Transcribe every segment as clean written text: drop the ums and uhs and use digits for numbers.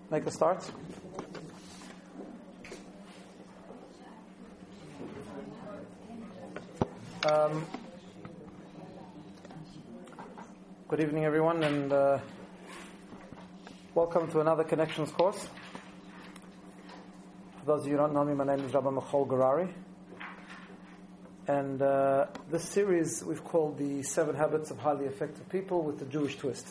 make a start? Good evening, everyone, and welcome to another Connections course. For those of you who don't know me, my name is Rabbi Michal Garari, and this series we've called the 7 Habits of Highly Effective People with the Jewish twist.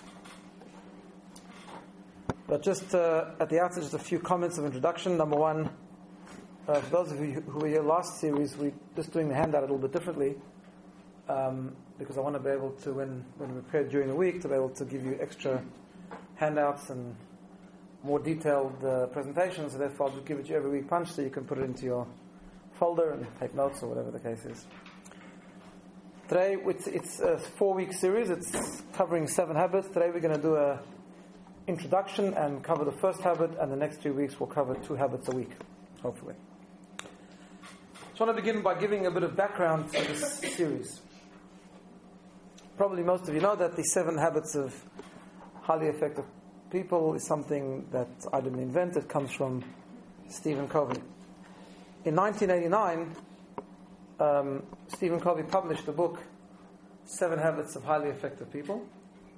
But just at the outset, just a few comments of introduction. Number one, for those of you who were here last series, we're just doing the handout a little bit differently, because I want to be able to, when we prepare during the week, to be able to give you extra handouts and more detailed presentations. So therefore, I'll just give it to you every week punch, so you can put it into your folder and take notes or whatever the case is. Today, it's a 4-week series. It's covering 7 habits. Today, we're going to do a introduction and cover the first habit, and the next 3 weeks we'll cover 2 habits a week, hopefully. So I want to begin by giving a bit of background to this series. Probably most of you know that the 7 habits of highly effective people is something that I didn't invent. It comes from Stephen Covey. In 1989, Stephen Covey published the book 7 Habits of Highly Effective People.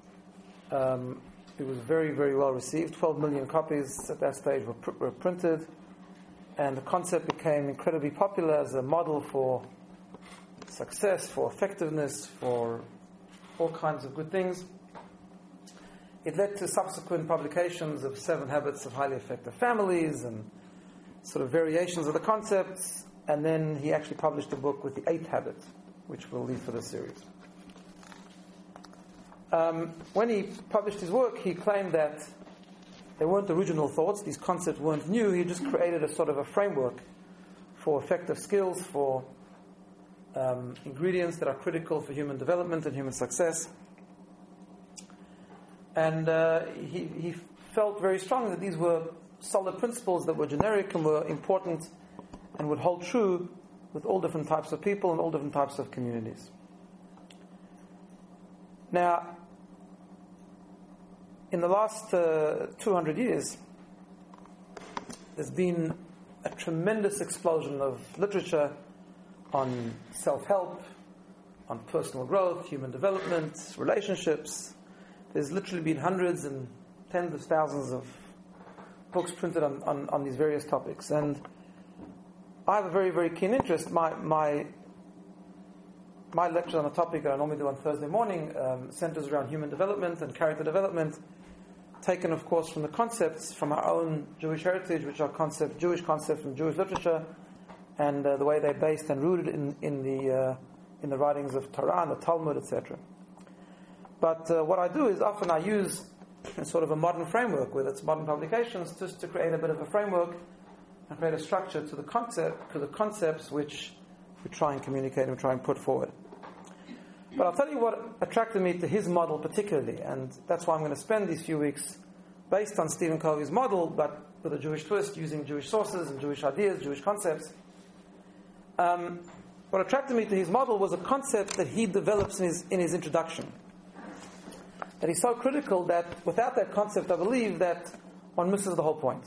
It was very, very well received. 12 million copies at that stage were printed, and the concept became incredibly popular as a model for success, for effectiveness, for all kinds of good things. It led to subsequent publications of 7 Habits of Highly Effective Families and sort of variations of the concepts, and then he actually published a book with the 8th habit, which we'll leave for this series. When he published his work, he claimed that they weren't original thoughts, these concepts weren't new. He just created a sort of a framework for effective skills, for ingredients that are critical for human development and human success. And he felt very strongly that these were solid principles that were generic and were important and would hold true with all different types of people and all different types of communities. Now, in the last 200 years, there's been a tremendous explosion of literature on self-help, on personal growth, human development, relationships. There's literally been hundreds and tens of thousands of books printed on these various topics. And I have a very, very keen interest. My lecture on the topic that I normally do on Thursday morning centers around human development and character development, taken, of course, from the concepts from our own Jewish heritage, which are Jewish concepts from Jewish literature, and the way they're based and rooted in the writings of Torah and the Talmud, etc. But what I do is often I use a sort of a modern framework with its modern publications, just to create a bit of a framework and create a structure to the concepts which we try and communicate and try and put forward. But I'll tell you what attracted me to his model particularly, and that's why I'm going to spend these few weeks based on Stephen Covey's model, but with a Jewish twist, using Jewish sources and Jewish ideas, Jewish concepts. What attracted me to his model was a concept that he develops in his introduction. That he's so critical that without that concept, I believe that one misses the whole point.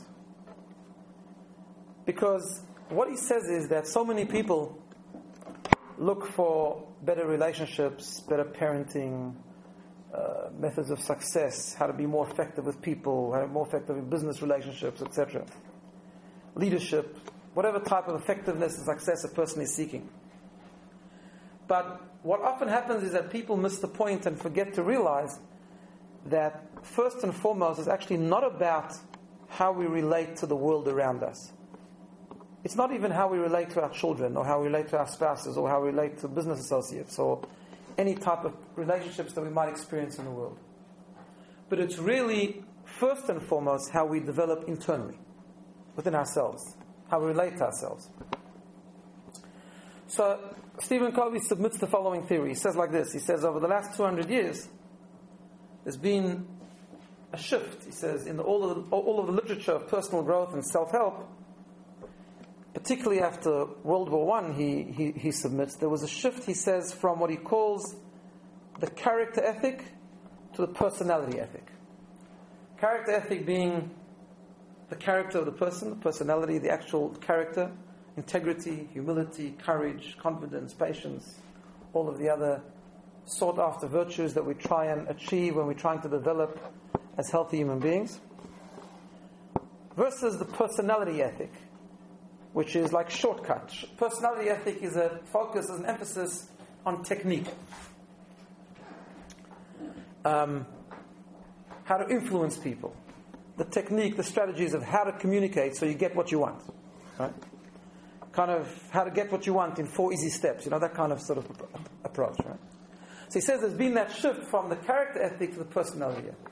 Because what he says is that so many people look for better relationships, better parenting, methods of success, how to be more effective with people, how to be more effective in business relationships, etc. Leadership, whatever type of effectiveness and success a person is seeking. But what often happens is that people miss the point and forget to realize that first and foremost it's actually not about how we relate to the world around us. It's not even how we relate to our children or how we relate to our spouses or how we relate to business associates or any type of relationships that we might experience in the world. But it's really first and foremost how we develop internally, within ourselves, how we relate to ourselves. So Stephen Covey submits the following theory. He says like this. He says over the last 200 years there's been a shift. He says in all of the literature of personal growth and self-help, particularly after World War I, he submits, there was a shift, he says, from what he calls the character ethic to the personality ethic. Character ethic being the character of the person, the personality, the actual character, integrity, humility, courage, confidence, patience, all of the other sought-after virtues that we try and achieve when we're trying to develop as healthy human beings, versus the personality ethic, which is like shortcut. Personality ethic is a focus, is an emphasis on technique. How to influence people. The technique, the strategies of how to communicate so you get what you want. Right? Kind of how to get what you want in 4 easy steps. That kind of sort of approach. Right? So he says there's been that shift from the character ethic to the personality ethic.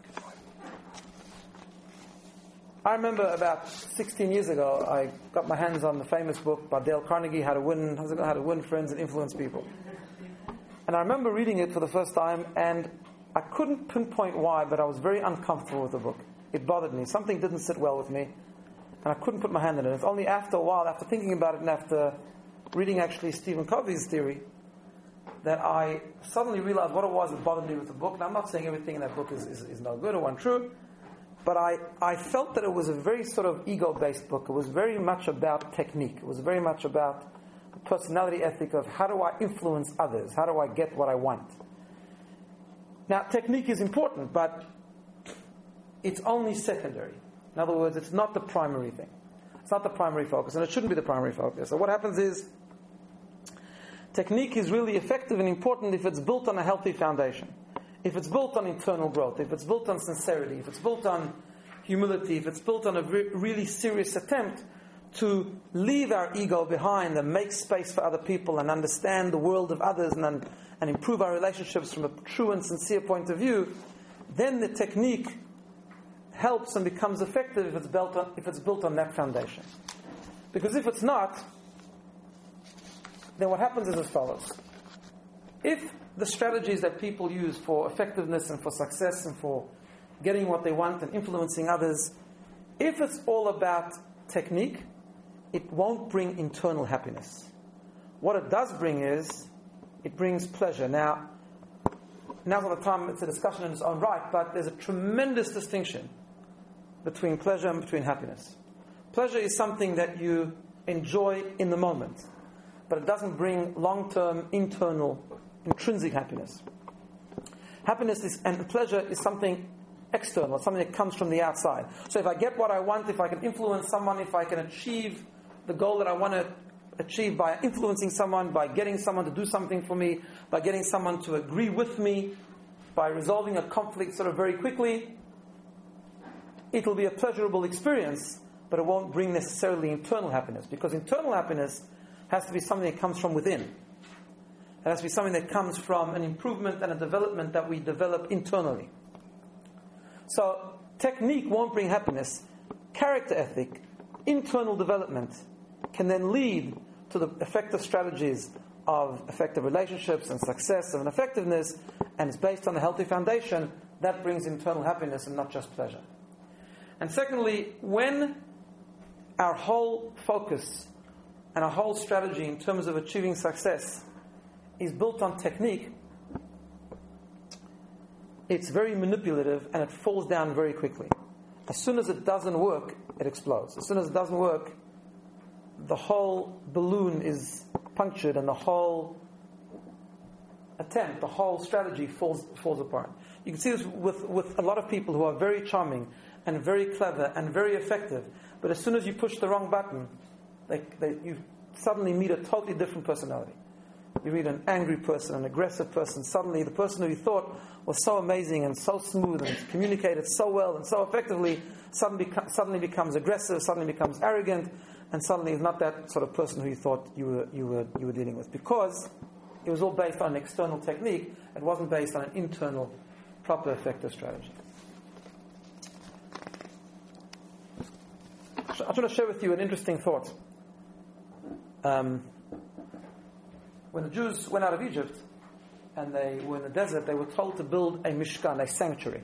I remember about 16 years ago, I got my hands on the famous book by Dale Carnegie, How to Win Friends and Influence People. And I remember reading it for the first time, and I couldn't pinpoint why, but I was very uncomfortable with the book. It bothered me. Something didn't sit well with me, and I couldn't put my hand in it. It's only after a while, after thinking about it, and after reading actually Stephen Covey's theory, that I suddenly realized what it was that bothered me with the book. And I'm not saying everything in that book is no good or untrue, but I felt that it was a very sort of ego-based book. It was very much about technique. It was very much about the personality ethic of how do I influence others? How do I get what I want? Now, technique is important, but it's only secondary. In other words, it's not the primary thing. It's not the primary focus, and it shouldn't be the primary focus. So what happens is, technique is really effective and important if it's built on a healthy foundation. If it's built on internal growth, if it's built on sincerity, if it's built on humility, if it's built on a really serious attempt to leave our ego behind and make space for other people and understand the world of others and improve our relationships from a true and sincere point of view, then the technique helps and becomes effective if it's built on that foundation. Because if it's not, then what happens is as follows. If the strategies that people use for effectiveness and for success and for getting what they want and influencing others, if it's all about technique, it won't bring internal happiness. What it does bring is, it brings pleasure. Now's not the time, it's a discussion in its own right, but there's a tremendous distinction between pleasure and between happiness. Pleasure is something that you enjoy in the moment, but it doesn't bring long-term, internal, intrinsic happiness. Happiness and pleasure is something external, something that comes from the outside. So if I get what I want, if I can influence someone, if I can achieve the goal that I want to achieve by influencing someone, by getting someone to do something for me, by getting someone to agree with me, by resolving a conflict sort of very quickly, it'll be a pleasurable experience, but it won't bring necessarily internal happiness, because internal happiness has to be something that comes from within. It has to be something that comes from an improvement and a development that we develop internally. So technique won't bring happiness. Character ethic, internal development, can then lead to the effective strategies of effective relationships and success and effectiveness, and it's based on a healthy foundation that brings internal happiness and not just pleasure. And secondly, when our whole focus and our whole strategy in terms of achieving success is built on technique, it's very manipulative and it falls down very quickly. As soon as it doesn't work, it explodes. As soon as it doesn't work, the whole balloon is punctured and the whole attempt, the whole strategy falls apart. You can see this with a lot of people who are very charming and very clever and very effective, but as soon as you push the wrong button, you suddenly meet a totally different personality. You meet an angry person, an aggressive person. Suddenly the person who you thought was so amazing and so smooth and communicated so well and so effectively suddenly becomes aggressive, suddenly becomes arrogant, and suddenly is not that sort of person who you thought you were dealing with, because it was all based on an external technique. It wasn't based on an internal, proper, effective strategy. I want to share with you an interesting thought. When the Jews went out of Egypt and they were in the desert, they were told to build a mishkan, a sanctuary.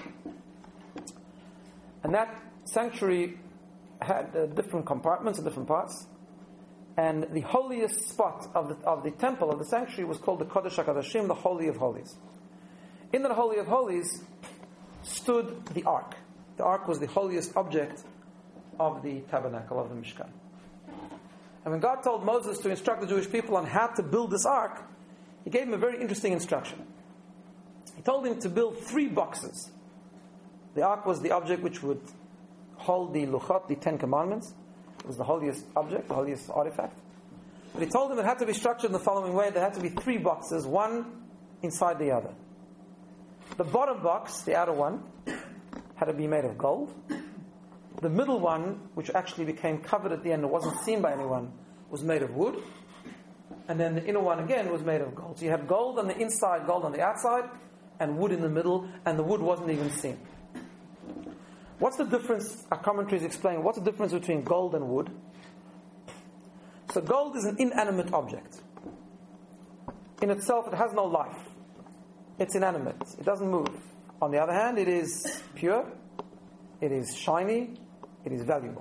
And that sanctuary had different compartments and different parts. And the holiest spot of the temple, of the sanctuary, was called the Kodesh HaKodashim, the Holy of Holies. In the Holy of Holies stood the Ark. The Ark was the holiest object of the tabernacle, of the Mishkan. And when God told Moses to instruct the Jewish people on how to build this ark, He gave him a very interesting instruction. He told him to build 3 boxes. The ark was the object which would hold the Luchot, the 10 Commandments. It was the holiest object, the holiest artifact. But He told him it had to be structured in the following way. There had to be 3 boxes, one inside the other. The bottom box, the outer one, had to be made of gold. The middle one, which actually became covered at the end and wasn't seen by anyone, was made of wood. And then the inner one again was made of gold. So you had gold on the inside, gold on the outside, and wood in the middle, and the wood wasn't even seen. What's the difference? Our commentaries explain what's the difference between gold and wood. So gold is an inanimate object. In itself, it has no life. It's inanimate. It doesn't move. On the other hand, it is pure, it is shiny, it is valuable.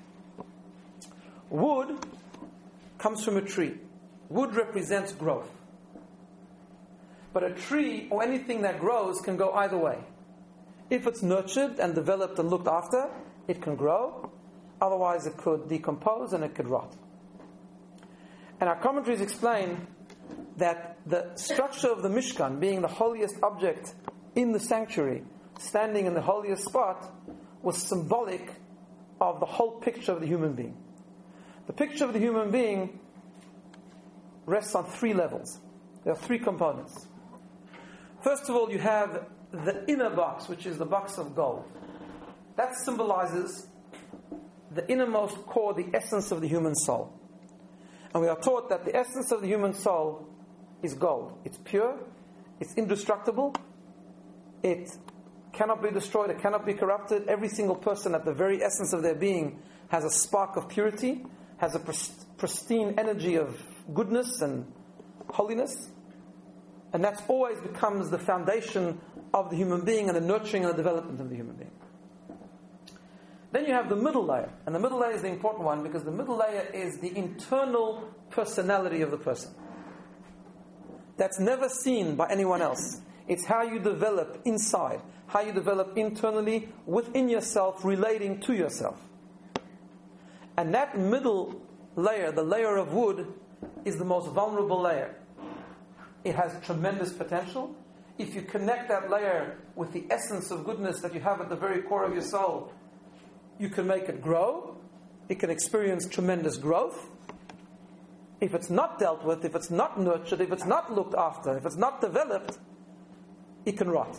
Wood comes from a tree. Wood represents growth. But a tree or anything that grows can go either way. If it's nurtured and developed and looked after, it can grow. Otherwise, it could decompose and it could rot. And our commentaries explain that the structure of the Mishkan, being the holiest object in the sanctuary, standing in the holiest spot, was symbolic of the whole picture of the human being. The picture of the human being rests on 3 levels. There are 3 components. First of all, you have the inner box, which is the box of gold. That symbolizes the innermost core, the essence of the human soul. And we are taught that the essence of the human soul is gold. It's pure, it's indestructible, it cannot be destroyed, it cannot be corrupted. Every single person at the very essence of their being has a spark of purity, has a pristine energy of goodness and holiness. And that always becomes the foundation of the human being and the nurturing and the development of the human being. Then you have the middle layer. And the middle layer is the important one because the middle layer is the internal personality of the person. That's never seen by anyone else. It's how you develop inside, how you develop internally within yourself, relating to yourself. And that middle layer, the layer of wood, is the most vulnerable layer. It has tremendous potential. If you connect that layer with the essence of goodness that you have at the very core of your soul, you can make it grow. It can experience tremendous growth. If it's not dealt with, if it's not nurtured, if it's not looked after, if it's not developed, it can rot.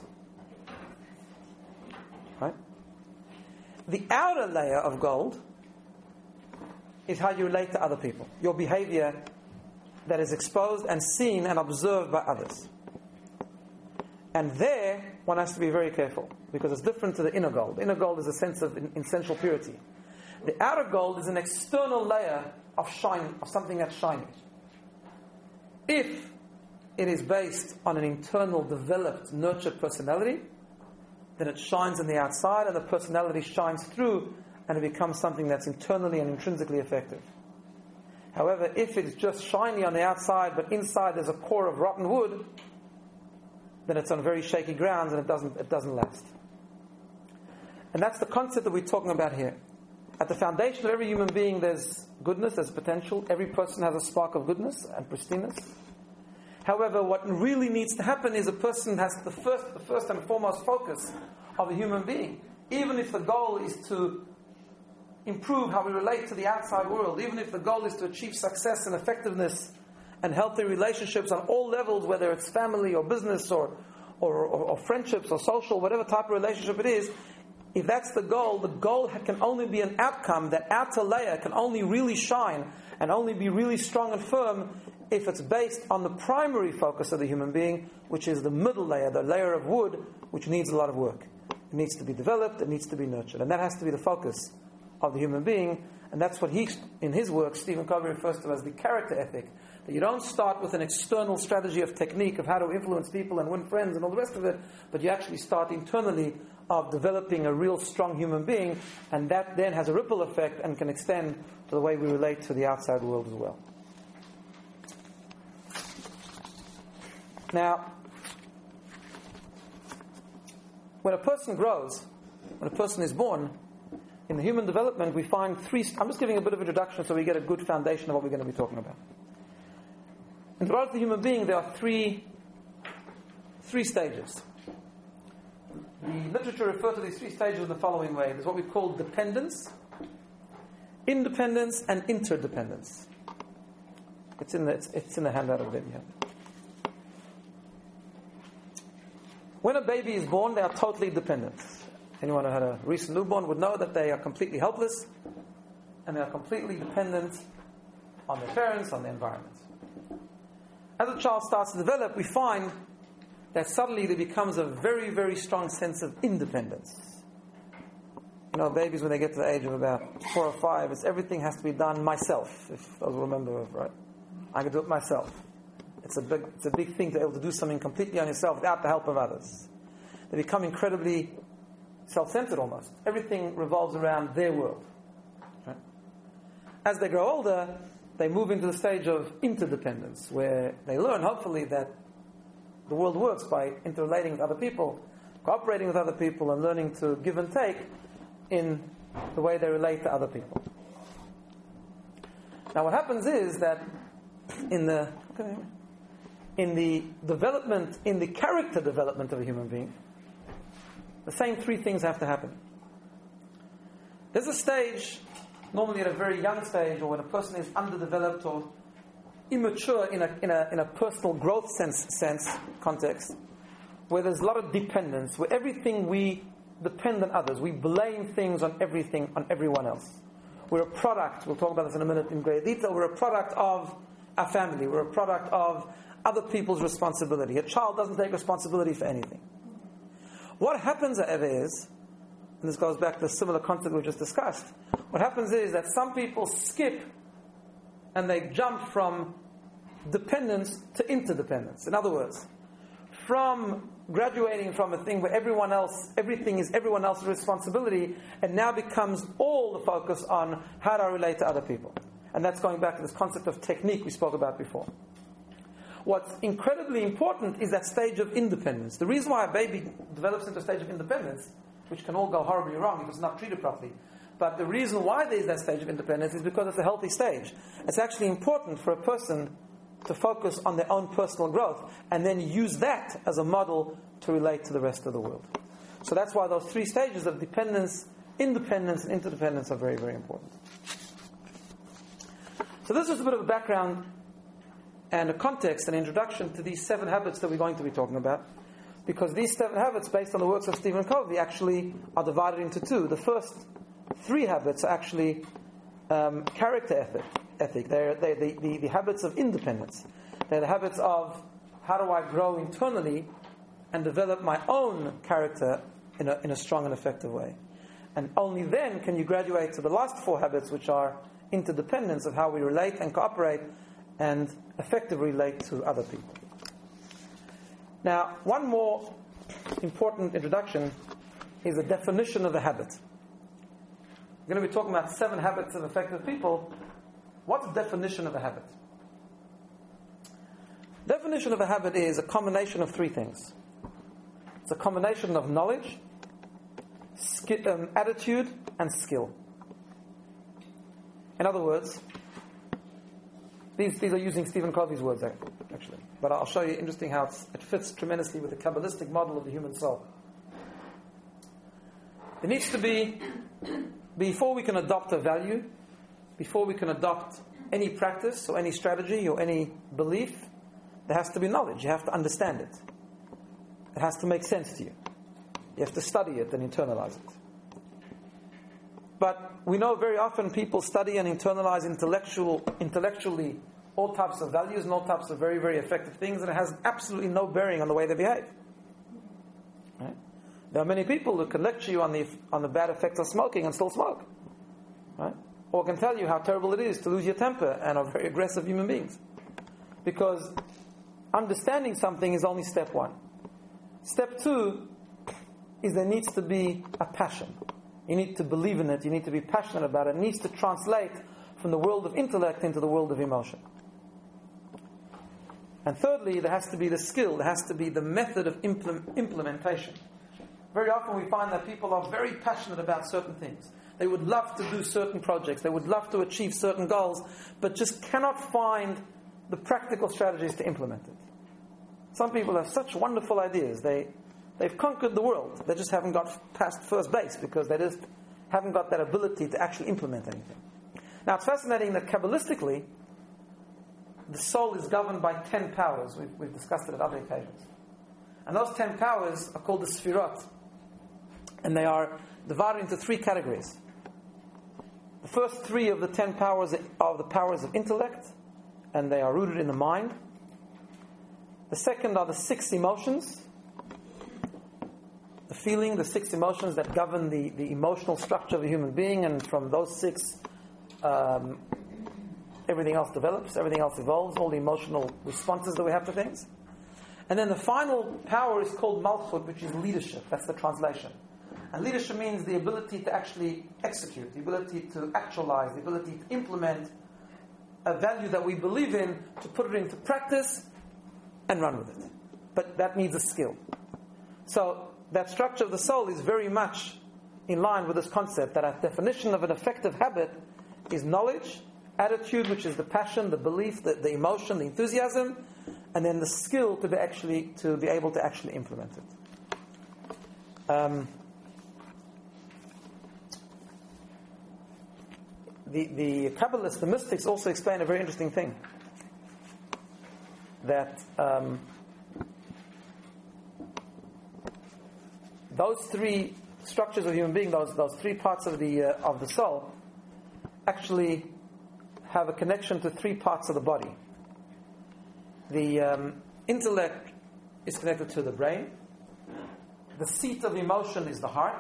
Right? The outer layer of gold is how you relate to other people. Your behavior that is exposed and seen and observed by others. And there, one has to be very careful, because it's different to the inner gold. Inner gold is a sense of essential purity. The outer gold is an external layer of shine, of something that's shiny. If it is based on an internal, developed, nurtured personality, then it shines on the outside, and the personality shines through, and it becomes something that's internally and intrinsically effective. However, if it's just shiny on the outside, but inside there's a core of rotten wood, then it's on very shaky grounds and it doesn't last. And that's the concept that we're talking about here. At the foundation of every human being, there's goodness, there's potential. Every person has a spark of goodness and pristineness. However, what really needs to happen is a person has the first and foremost focus of a human being. Even if the goal is to improve how we relate to the outside world, even if the goal is to achieve success and effectiveness and healthy relationships on all levels, whether it's family or business or friendships or social, whatever type of relationship it is, if that's the goal can only be an outcome. That outer layer can only really shine and only be really strong and firm if it's based on the primary focus of the human being, which is the middle layer, the layer of wood, which needs a lot of work. It needs to be developed, it needs to be nurtured. And that has to be the focus of the human being. And that's what in his work, Stephen Covey refers to as the character ethic. That you don't start with an external strategy of technique of how to influence people and win friends and all the rest of it, but you actually start internally of developing a real strong human being, and that then has a ripple effect and can extend to the way we relate to the outside world as well. Now, when a person grows, when a person is born, in the human development, we find three. I'm just giving a bit of introduction so we get a good foundation of what we're going to be talking about. In regards to the human being, there are three stages. The literature refers to these three stages in the following way. There's what we call dependence, independence, and interdependence. It's in the handout of the baby. When a baby is born, they are totally dependent. Anyone who had a recent newborn would know that they are completely helpless and they are completely dependent on their parents, on the environment. As a child starts to develop, we find that suddenly there becomes a very, very strong sense of independence. You know, babies, when they get to the age of about 4 or 5, it's everything has to be done myself, if those remember, right? I can do it myself. It's a big thing to be able to do something completely on yourself without the help of others. They become incredibly self-centered almost. Everything revolves around their world. Right? As they grow older, they move into the stage of interdependence, where they learn, hopefully, that the world works by interrelating with other people, cooperating with other people, and learning to give and take in the way they relate to other people. Now what happens is that in the development, in the character development of a human being, the same three things have to happen. There's a stage, normally at a very young stage, or when a person is underdeveloped or immature in a personal growth sense context, where there's a lot of dependence, where everything we depend on others, we blame things on everything, on everyone else. We're a product, we'll talk about this in a minute in great detail, we're a product of our family, we're a product of other people's responsibility. A child doesn't take responsibility for anything. What happens, however, is, and this goes back to the similar concept we just discussed, what happens is that some people skip and they jump from dependence to interdependence. In other words, from graduating from a thing where everything is everyone else's responsibility, and now becomes all the focus on how do I relate to other people. And that's going back to this concept of technique we spoke about before. What's incredibly important is that stage of independence. The reason why a baby develops into a stage of independence, which can all go horribly wrong if it's not treated properly, but the reason why there is that stage of independence is because it's a healthy stage. It's actually important for a person to focus on their own personal growth and then use that as a model to relate to the rest of the world. So that's why those three stages of dependence, independence, and interdependence are very, very important. So this is a bit of a background and a context, an introduction to these 7 habits that we're going to be talking about, because these 7 habits, based on the works of Stephen Covey, actually are divided into 2. The first 3 habits are actually character ethic. They're the habits of independence. They're the habits of how do I grow internally and develop my own character in a strong and effective way. And only then can you graduate to the last 4 habits, which are interdependence, of how we relate and cooperate and effectively relate to other people. Now, one more important introduction is the definition of a habit. We're going to be talking about 7 habits of effective people. What's the definition of a habit? Definition of a habit is a combination of 3 things. It's a combination of knowledge, attitude, and skill. In other words, these are using Stephen Covey's words, actually. But I'll show you interesting how it fits tremendously with the Kabbalistic model of the human soul. It needs to be, before we can adopt a value, before we can adopt any practice or any strategy or any belief, there has to be knowledge. You have to understand it. It has to make sense to you. You have to study it and internalize it. But we know very often people study and internalize intellectually all types of values and all types of very, very effective things, and it has absolutely no bearing on the way they behave. Right? There are many people who can lecture you on the bad effects of smoking and still smoke. Right? Or can tell you how terrible it is to lose your temper and are very aggressive human beings. Because understanding something is only step 1. Step 2 is there needs to be a passion. You need to believe in it. You need to be passionate about it. It needs to translate from the world of intellect into the world of emotion. And thirdly, there has to be the skill. There has to be the method of implementation. Very often we find that people are very passionate about certain things. They would love to do certain projects. They would love to achieve certain goals, but just cannot find the practical strategies to implement it. Some people have such wonderful ideas. They've conquered the world. They just haven't got past first base because they just haven't got that ability to actually implement anything. Now, it's fascinating that Kabbalistically, the soul is governed by 10 powers. We've discussed it at other occasions. And those 10 powers are called the Sfirot. And they are divided into 3 categories. The first 3 of the 10 powers are the powers of intellect, and they are rooted in the mind. The second are the 6 emotions. The feeling, the 6 emotions that govern the emotional structure of a human being, and from those 6, everything else develops, everything else evolves, all the emotional responses that we have to things. And then the final power is called Malchut, which is leadership. That's the translation. And leadership means the ability to actually execute, the ability to actualize, the ability to implement a value that we believe in, to put it into practice and run with it. But that needs a skill. So that structure of the soul is very much in line with this concept that a definition of an effective habit is knowledge, attitude, which is the passion, the belief, the emotion, the enthusiasm, and then the skill to be able to actually implement it. The Kabbalists, the mystics, also explain a very interesting thing. That those 3 structures of human being, those 3 parts of the soul, actually have a connection to 3 parts of the body. The intellect is connected to the brain. The seat of emotion is the heart.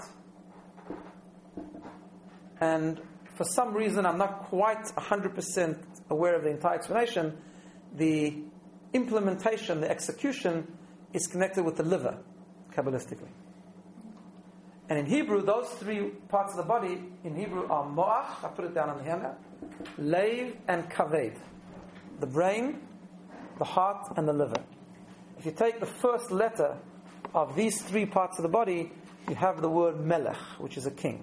And for some reason, I'm not quite 100% aware of the entire explanation, the implementation, the execution, is connected with the liver, Kabbalistically. And in Hebrew, those 3 parts of the body, in Hebrew, are Moach, I put it down on the handout, Leiv and Kaved. The brain, the heart, and the liver. If you take the first letter of these 3 parts of the body, you have the word Melech, which is a king.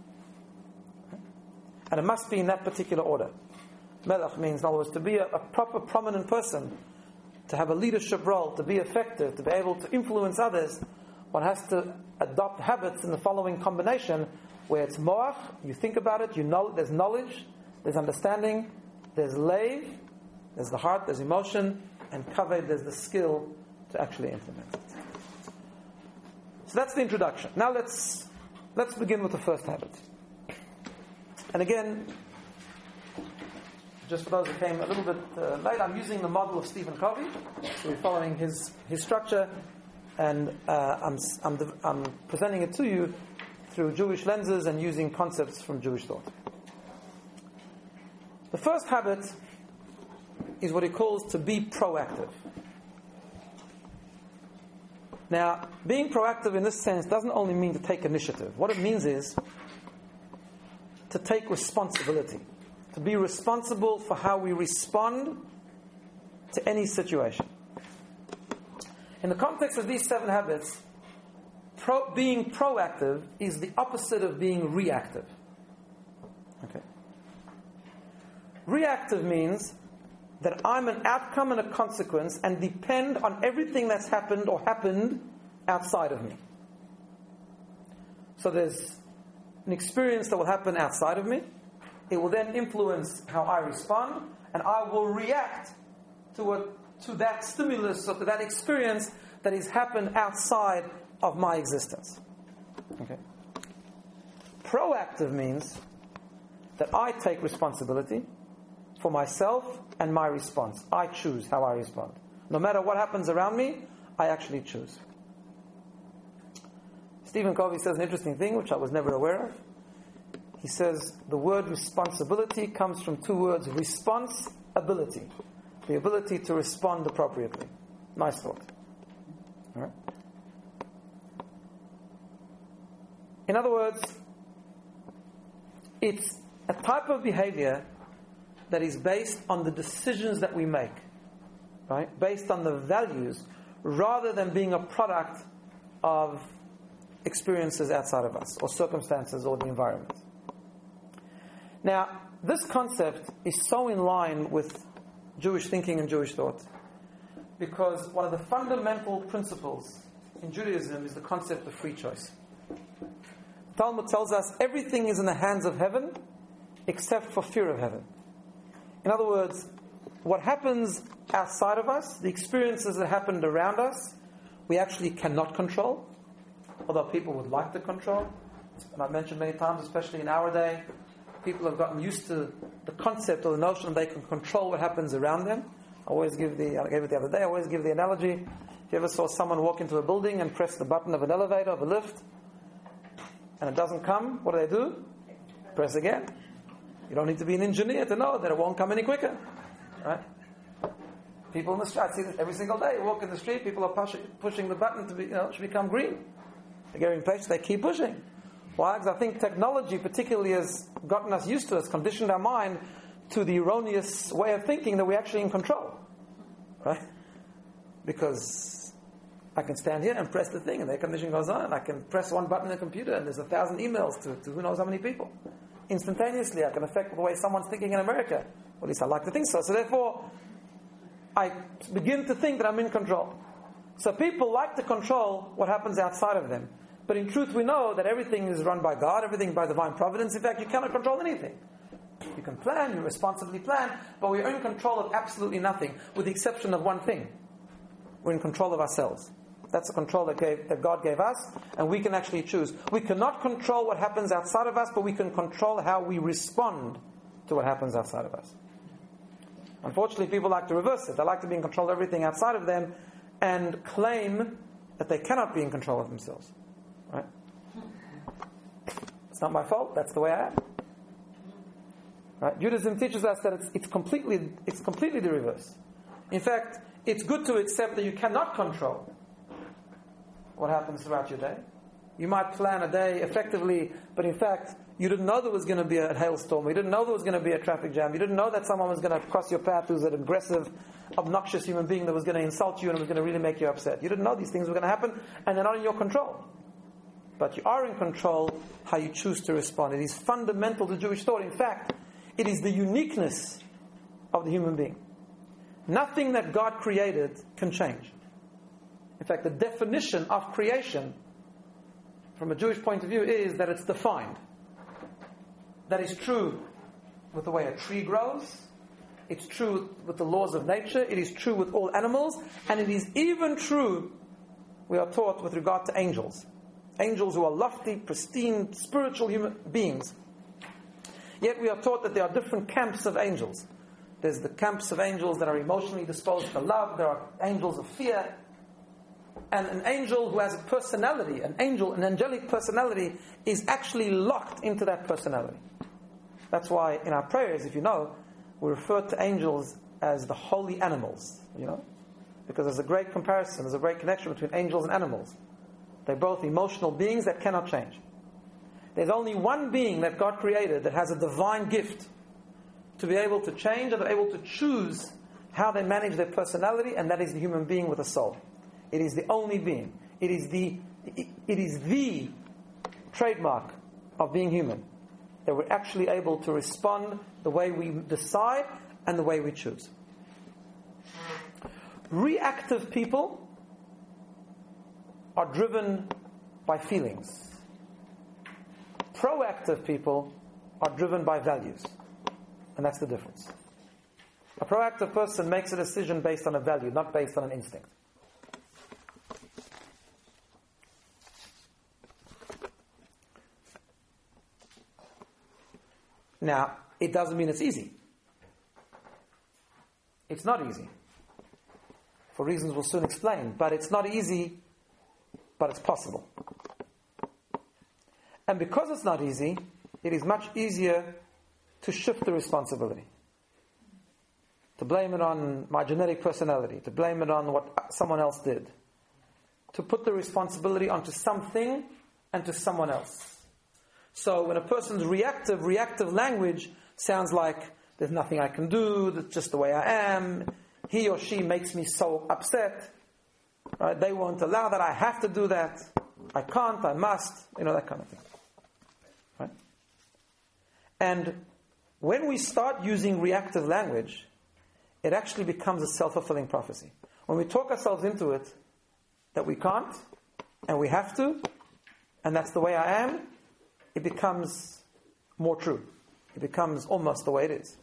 And it must be in that particular order. Melech means, in other words, to be a proper, prominent person, to have a leadership role, to be effective, to be able to influence others, one has to adopt habits in the following combination, where it's Moach, you think about it, you know, there's knowledge, there's understanding, there's Leiv, there's the heart, there's emotion, and Kaved, there's the skill to actually implement it. So that's the introduction. Now let's begin with the first habit. And again, just for those who came a little bit late, I'm using the model of Stephen Covey. So we're following his structure, and I'm presenting it to you through Jewish lenses and using concepts from Jewish thought. The first habit is what he calls to be proactive. Now, being proactive in this sense doesn't only mean to take initiative. What it means is to take responsibility, to be responsible for how we respond to any situation. In the context of these 7 habits, being proactive is the opposite of being reactive. Okay. Reactive means that I'm an outcome and a consequence and depend on everything that's happened or happened outside of me. So there's an experience that will happen outside of me. It will then influence how I respond, and I will react to that stimulus or to that experience that has happened outside of my existence. Okay. Proactive means that I take responsibility for myself and my response. I choose how I respond. No matter what happens around me, I actually choose. Stephen Covey says an interesting thing, which I was never aware of. He says the word responsibility comes from 2 words, response-ability. The ability to respond appropriately. Nice thought. All right. In other words, it's a type of behavior that is based on the decisions that we make, right? Based on the values, rather than being a product of experiences outside of us, or circumstances, or the environment. Now, this concept is so in line with Jewish thinking and Jewish thought, because one of the fundamental principles in Judaism is the concept of free choice. Talmud tells us everything is in the hands of heaven except for fear of heaven. In other words, what happens outside of us, the experiences that happened around us, we actually cannot control, although people would like to control. And I've mentioned many times, especially in our day, people have gotten used to the concept or the notion that they can control what happens around them. I gave it the other day, I always give the analogy. If you ever saw someone walk into a building and press the button of an elevator, of a lift, and it doesn't come, what do? Press again. You don't need to be an engineer to know that it won't come any quicker. Right? People in the street, I see this every single day. You walk in the street, people are pushing the button to become green. They're getting impatient, they keep pushing. Why? Because I think technology particularly has gotten us used to us, conditioned our mind to the erroneous way of thinking that we're actually in control. Right? Because I can stand here and press the thing and the air conditioning goes on, and I can press one button on the computer and there's 1,000 emails to who knows how many people. Instantaneously, I can affect the way someone's thinking in America. Or at least I like to think so. So therefore, I begin to think that I'm in control. So people like to control what happens outside of them. But in truth, we know that everything is run by God, everything by divine providence. In fact, you cannot control anything. You can plan, you responsibly plan, but we're in control of absolutely nothing, with the exception of one thing. We're in control of ourselves. That's the control that God gave us, and we can actually choose. We cannot control what happens outside of us, but we can control how we respond to what happens outside of us. Unfortunately, people like to reverse it. They like to be in control of everything outside of them and claim that they cannot be in control of themselves. Right? It's not my fault. That's the way I am. Right? Judaism teaches us that it's completely the reverse. In fact, it's good to accept that you cannot control what happens throughout your day. You might plan a day effectively, but in fact, you didn't know there was going to be a hailstorm. You didn't know there was going to be a traffic jam. You didn't know that someone was going to cross your path who's an aggressive, obnoxious human being that was going to insult you and was going to really make you upset. You didn't know these things were going to happen, and they're not in your control. But you are in control how you choose to respond. It is fundamental to Jewish thought. In fact, it is the uniqueness of the human being. Nothing that God created can change. In fact, the definition of creation from a Jewish point of view is that it's defined. That is true with the way a tree grows. It's true with the laws of nature. It is true with all animals. And it is even true, we are taught, with regard to angels. Angels who are lofty, pristine, spiritual human beings. Yet we are taught that there are different camps of angels. There's the camps of angels that are emotionally disposed to love. There are angels of fear. And an angel who has a personality, an angelic personality, is actually locked into that personality. That's why in our prayers, if you know, we refer to angels as the holy animals, because there's a great comparison, there's a great connection between angels and animals. They're both emotional beings that cannot change. There's only one being that God created that has a divine gift to be able to change and to be able to choose how they manage their personality, and that is the human being with a soul. It is the only being. It is the trademark of being human, that we're actually able to respond the way we decide and the way we choose. Reactive people are driven by feelings. Proactive people are driven by values. And that's the difference. A proactive person makes a decision based on a value, not based on an instinct. Now, it doesn't mean it's easy. It's not easy. For reasons we'll soon explain. But it's not easy, but it's possible. And because it's not easy, it is much easier to shift the responsibility. To blame it on my genetic personality. To blame it on what someone else did. To put the responsibility onto something and to someone else. So when a person's reactive language sounds like there's nothing I can do, that's just the way I am, he or she makes me so upset, right? They won't allow that, I have to do that, I can't, I must, that kind of thing. Right? And when we start using reactive language, it actually becomes a self-fulfilling prophecy. When we talk ourselves into it, that we can't, and we have to, and that's the way I am, it becomes more true. It becomes almost the way it is.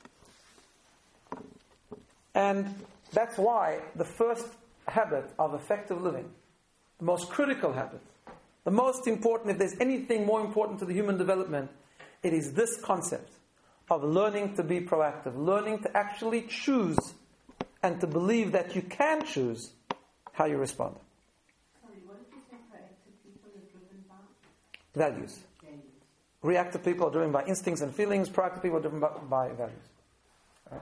And that's why the first habit of effective living, the most critical habit, the most important, if there's anything more important to the human development, it is this concept of learning to be proactive, learning to actually choose and to believe that you can choose how you respond. Sorry, what did you say proactive people are driven by? Values. Reactive people are driven by instincts and feelings, proactive people are driven by values. Right?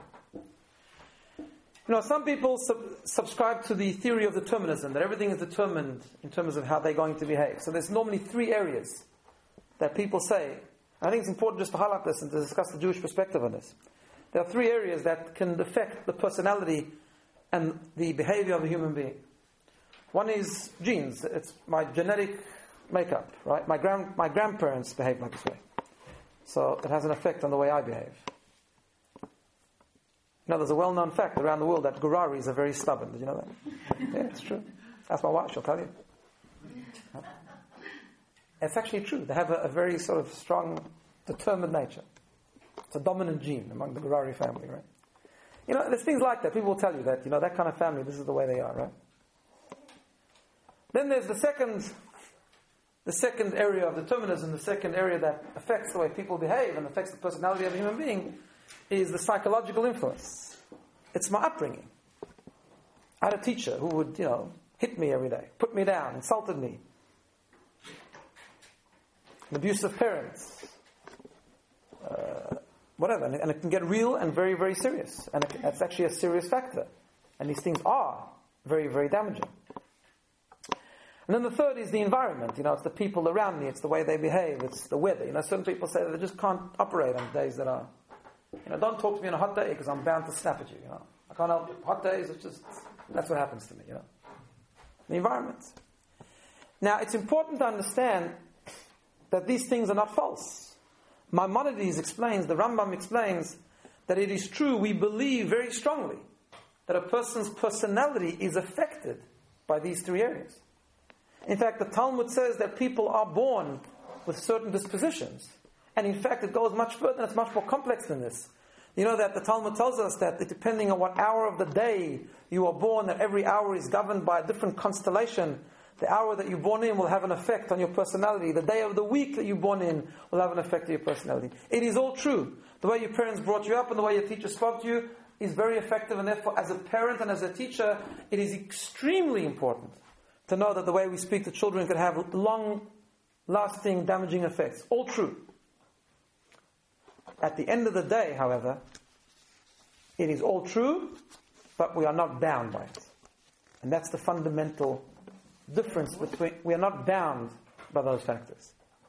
Some people subscribe to the theory of determinism, that everything is determined in terms of how they're going to behave. So there's normally 3 areas that people say. I think it's important just to highlight this and to discuss the Jewish perspective on this. There are 3 areas that can affect the personality and the behavior of a human being. One is genes. It's my genetic makeup, right? My grandparents behaved like this way. So it has an effect on the way I behave. There's a well-known fact around the world that Guraris are very stubborn. Did you know that? Yeah, it's true. Ask my wife, she'll tell you. It's actually true. They have a very sort of strong, determined nature. It's a dominant gene among the Gurari family, right? There's things like that. People will tell you that, that kind of family, this is the way they are, right? Then there's the second area of determinism, the second area that affects the way people behave and affects the personality of a human being, is the psychological influence. It's my upbringing. I had a teacher who would, hit me every day, put me down, insulted me. Abusive parents. Whatever. And it can get real and very, very serious. And it's actually a serious factor. And these things are very, very damaging. And then the third is the environment. It's the people around me. It's the way they behave. It's the weather. Certain people say that they just can't operate on days that are... don't talk to me on a hot day because I'm bound to snap at you. I can't help it. Hot days, that's what happens to me. The environment. Now, it's important to understand that these things are not false. Maimonides explains, the Rambam explains, that it is true, we believe very strongly that a person's personality is affected by these 3 areas. In fact, the Talmud says that people are born with certain dispositions. And in fact, it goes much further, and it's much more complex than this. That the Talmud tells us that depending on what hour of the day you are born, that every hour is governed by a different constellation. The hour that you're born in will have an effect on your personality. The day of the week that you're born in will have an effect on your personality. It is all true. The way your parents brought you up and the way your teacher spoke to you is very effective, and therefore as a parent and as a teacher, it is extremely important to know that the way we speak to children can have long-lasting, damaging effects. All true. At the end of the day, however, it is all true, but we are not bound by it. And that's the fundamental difference between... We are not bound by those factors.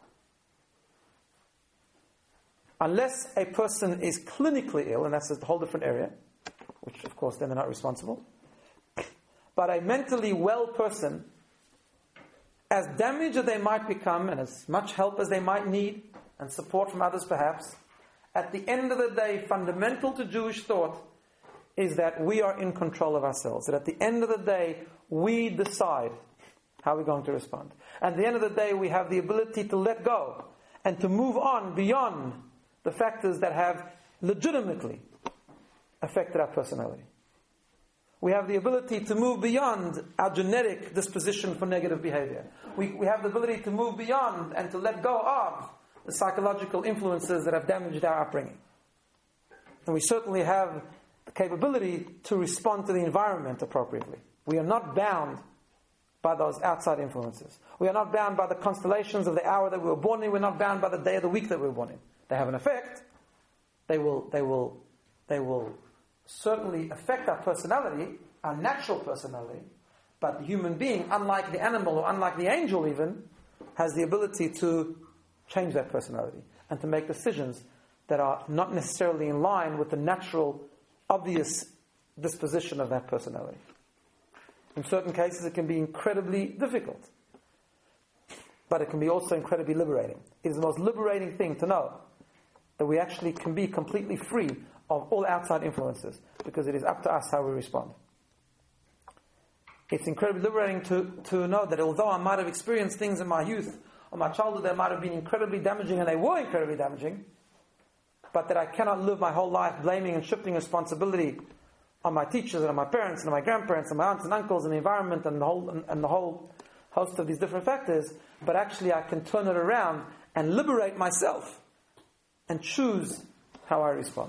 Unless a person is clinically ill, and that's a whole different area, which of course then they're not responsible. But a mentally well person, as damaged as they might become, and as much help as they might need, and support from others perhaps, at the end of the day, fundamental to Jewish thought is that we are in control of ourselves. That at the end of the day, we decide how we're going to respond. At the end of the day, we have the ability to let go and to move on beyond the factors that have legitimately affected our personality. We have the ability to move beyond our genetic disposition for negative behavior. We have the ability to move beyond and to let go of the psychological influences that have damaged our upbringing. And we certainly have the capability to respond to the environment appropriately. We are not bound by those outside influences. We are not bound by the constellations of the hour that we were born in. We're not bound by the day of the week that we were born in. They have an effect. They will certainly affect our personality, our natural personality, but the human being, unlike the animal or unlike the angel even, has the ability to change that personality and to make decisions that are not necessarily in line with the natural, obvious disposition of that personality. In certain cases, it can be incredibly difficult, but it can be also incredibly liberating. It is the most liberating thing to know that we actually can be completely free of all outside influences, because it is up to us how we respond. It's incredibly liberating to know that although I might have experienced things in my youth or my childhood that might have been incredibly damaging, and they were incredibly damaging, but that I cannot live my whole life blaming and shifting responsibility on my teachers and on my parents and on my grandparents and my aunts and uncles and the environment and the whole host of these different factors, but actually I can turn it around and liberate myself and choose how I respond.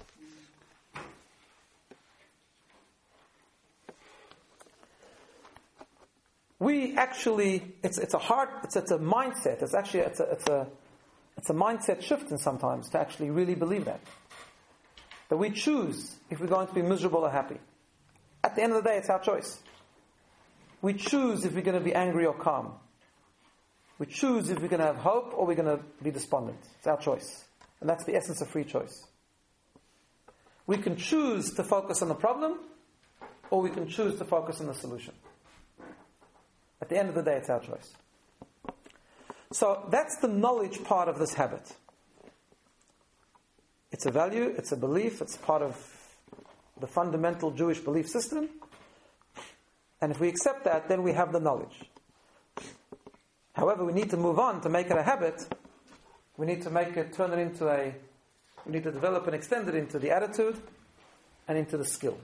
We actually, it's a mindset. It's a mindset shift, and sometimes to actually really believe that we choose if we're going to be miserable or happy. At the end of the day, it's our choice. We choose if we're going to be angry or calm. We choose if we're going to have hope or we're going to be despondent. It's our choice, and that's the essence of free choice. We can choose to focus on the problem, or we can choose to focus on the solution. At the end of the day, it's our choice. So that's the knowledge part of this habit. It's a value, it's a belief, it's part of the fundamental Jewish belief system. And if we accept that, then we have the knowledge. However, we need to move on to make it a habit. We need to we need to develop and extend it into the attitude and into the skill.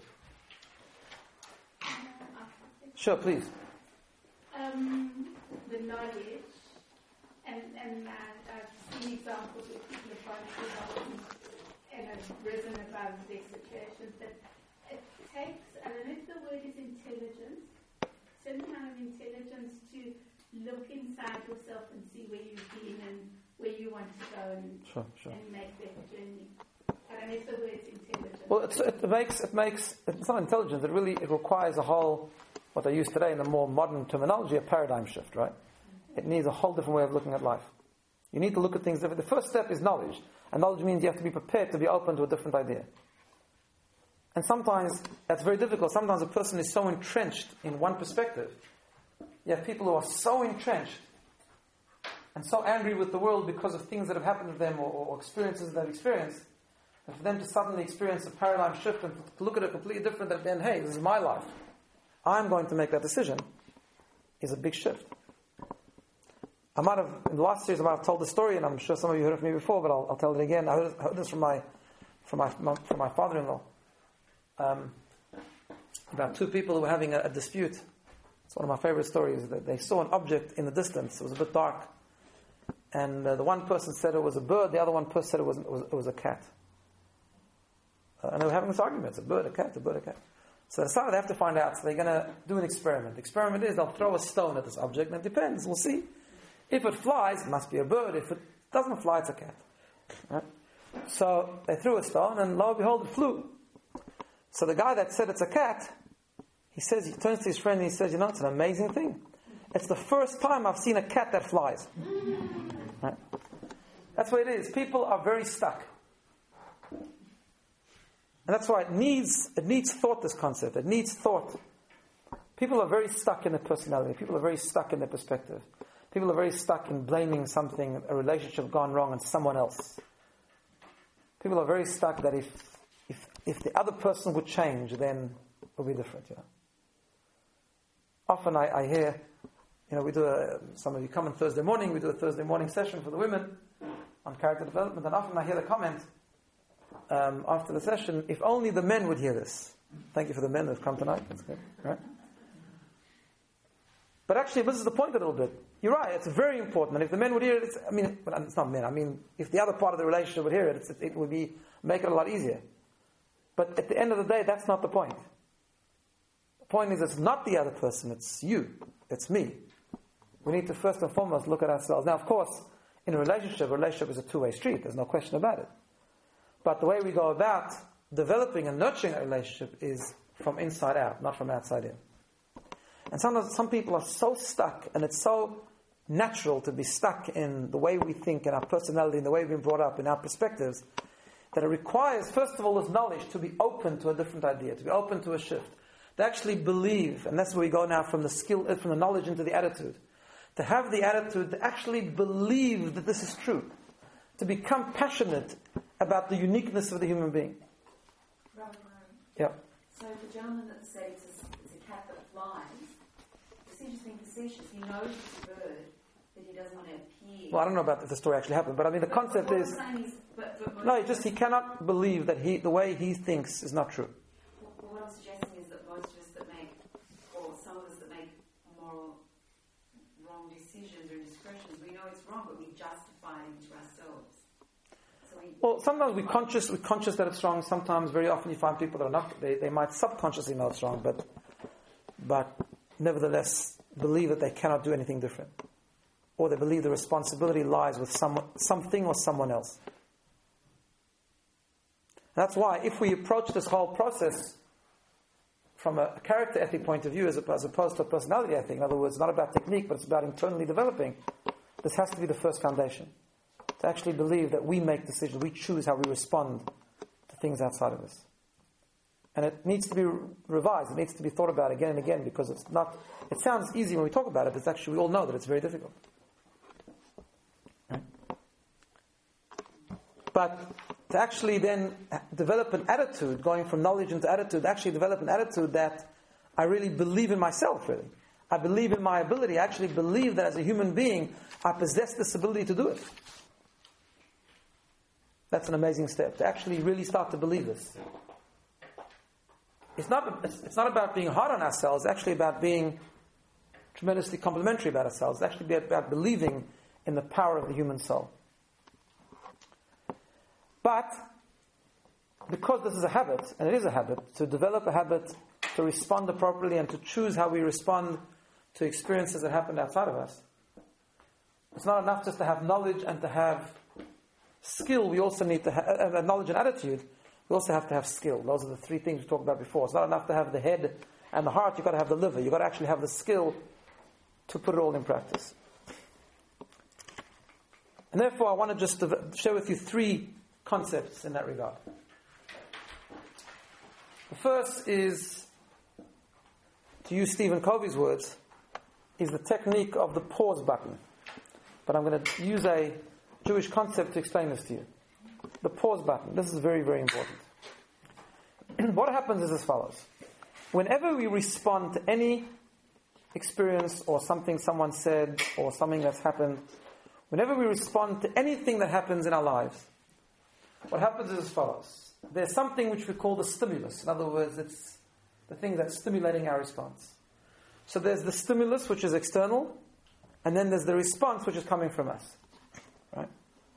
Sure, please. The knowledge, and I've seen examples where people have gone through knowledge and have risen above their situations, but it takes, I don't know if the word is intelligence, certain kind of intelligence to look inside yourself and see where you've been and where you want to go and make that journey. I don't know if the word's intelligence. Well, it's not intelligence, it requires a whole, what they use today in the more modern terminology, a paradigm shift, right? It needs a whole different way of looking at life. You need to look at things differently. The first step is knowledge. And knowledge means you have to be prepared to be open to a different idea. And sometimes that's very difficult. Sometimes a person is so entrenched in one perspective. You have people who are so entrenched and so angry with the world because of things that have happened to them or experiences they've experienced. And for them to suddenly experience a paradigm shift and to look at it completely different, and then, hey, this is my life, I'm going to make that decision, is a big shift. In the last series, I might have told the story, and I'm sure some of you heard it from me before, but I'll tell it again. I heard this from my father-in-law. About two people who were having a dispute. It's one of my favorite stories. That they saw an object in the distance. It was a bit dark, and the one person said it was a bird. The other one person said it was a cat. And they were having this argument. It's a bird, a cat, a bird, a cat. So they decided they have to find out. So they're going to do an experiment. The experiment is they'll throw a stone at this object, and it depends. We'll see. If it flies, it must be a bird. If it doesn't fly, it's a cat. Right? So they threw a stone, and lo and behold, it flew. So the guy that said it's a cat, he turns to his friend and he says, it's an amazing thing. It's the first time I've seen a cat that flies. Right? That's what it is. People are very stuck. And that's why it needs thought, this concept. It needs thought. People are very stuck in their personality. People are very stuck in their perspective. People are very stuck in blaming something, a relationship gone wrong, on someone else. People are very stuck that if the other person would change, then it would be different. Often I hear, we do some of you come on Thursday morning, we do a Thursday morning session for the women on character development, and often I hear the comment after the session, if only the men would hear this. Thank you for the men that have come tonight. That's good, right? But actually, this is the point a little bit. You're right, it's very important. And if the men would hear it, it's not men. If the other part of the relationship would hear it, it would make it a lot easier. But at the end of the day, that's not the point. The point is, it's not the other person, it's you. It's me. We need to first and foremost look at ourselves. Now, of course, in a relationship is a two-way street. There's no question about it. But the way we go about developing and nurturing a relationship is from inside out, not from outside in. And sometimes some people are so stuck, and it's so natural to be stuck in the way we think, in our personality, in the way we've been brought up, in our perspectives, that it requires, first of all, this knowledge to be open to a different idea, to be open to a shift, to actually believe, and that's where we go now from the knowledge into the attitude, to have the attitude to actually believe that this is true, to become passionate about the uniqueness of the human being. Right. Yeah. So the gentleman that said it's a cat that flies, he's just being facetious. He knows it's a bird, but he doesn't want to appear. Well, I don't know about if the story actually happened, but I mean the concept is... No, he cannot believe that the way he thinks is not true. Well, what I'm suggesting is that most of us that make, or some of us that make moral wrong decisions or indiscretions, we know it's wrong, but we justify it into ourselves. Well, sometimes we're conscious that it's wrong. Sometimes, very often, you find people that are not. They might subconsciously know it's wrong, but nevertheless believe that they cannot do anything different, or they believe the responsibility lies with something or someone else. That's why, if we approach this whole process from a character ethic point of view, as opposed to a personality ethic, in other words, it's not about technique, but it's about internally developing. This has to be the first foundation. To actually believe that we make decisions, we choose how we respond to things outside of us. And it needs to be revised, it needs to be thought about again and again, because it sounds easy when we talk about it, but it's actually, we all know that it's very difficult. Right? But to actually then develop an attitude, going from knowledge into attitude, actually develop an attitude that I really believe in myself, really. I believe in my ability, I actually believe that as a human being, I possess this ability to do it. That's an amazing step, to actually really start to believe this. It's not about being hard on ourselves, it's actually about being tremendously complimentary about ourselves. It's actually about believing in the power of the human soul. But, because this is a habit, and it is a habit, to develop a habit, to respond appropriately, and to choose how we respond to experiences that happen outside of us, it's not enough just to have knowledge and to have skill. We also need to have knowledge and attitude. We also have to have skill. Those are the three things we talked about before. It's not enough to have the head and the heart. You've got to have the liver. You've got to actually have the skill to put it all in practice. And therefore, I want to just share with you three concepts in that regard. The first is, to use Stephen Covey's words, is the technique of the pause button. But I'm going to use a Jewish concept to explain this to you. The pause button. This is very, very important. What happens is as follows. Whenever we respond to any experience or something someone said or something that's happened, whenever we respond to anything that happens in our lives, what happens is as follows. There's something which we call the stimulus. In other words, it's the thing that's stimulating our response. So there's the stimulus, which is external, and then there's the response, which is coming from us. Right?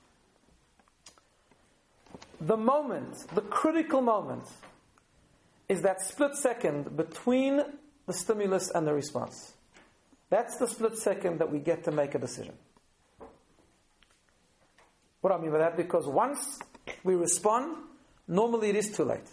The moment, the critical moment, is that split second between the stimulus and the response. That's the split second that we get to make a decision. What do I mean by that? Because once we respond, normally it is too late.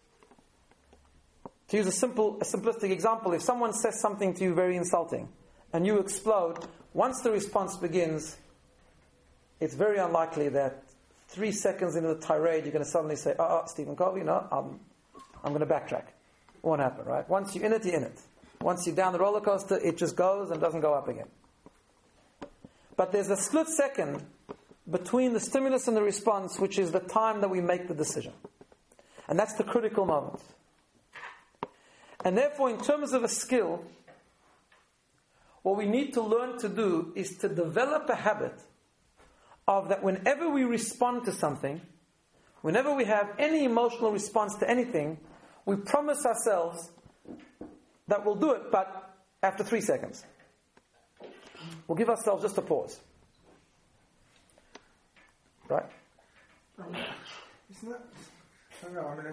To use a simplistic example, if someone says something to you very insulting, and you explode, once the response begins, it's very unlikely that 3 seconds into the tirade, you're going to suddenly say, Stephen Covey, no, I'm going to backtrack. It won't happen, right? Once you're in it, you're in it. Once you're down the roller coaster, it just goes and doesn't go up again. But there's a split second between the stimulus and the response, which is the time that we make the decision. And that's the critical moment. And therefore, in terms of a skill, what we need to learn to do is to develop a habit of that whenever we respond to something, whenever we have any emotional response to anything, we promise ourselves that we'll do it, but after 3 seconds. We'll give ourselves just a pause. Right? Isn't that... I don't know, I mean,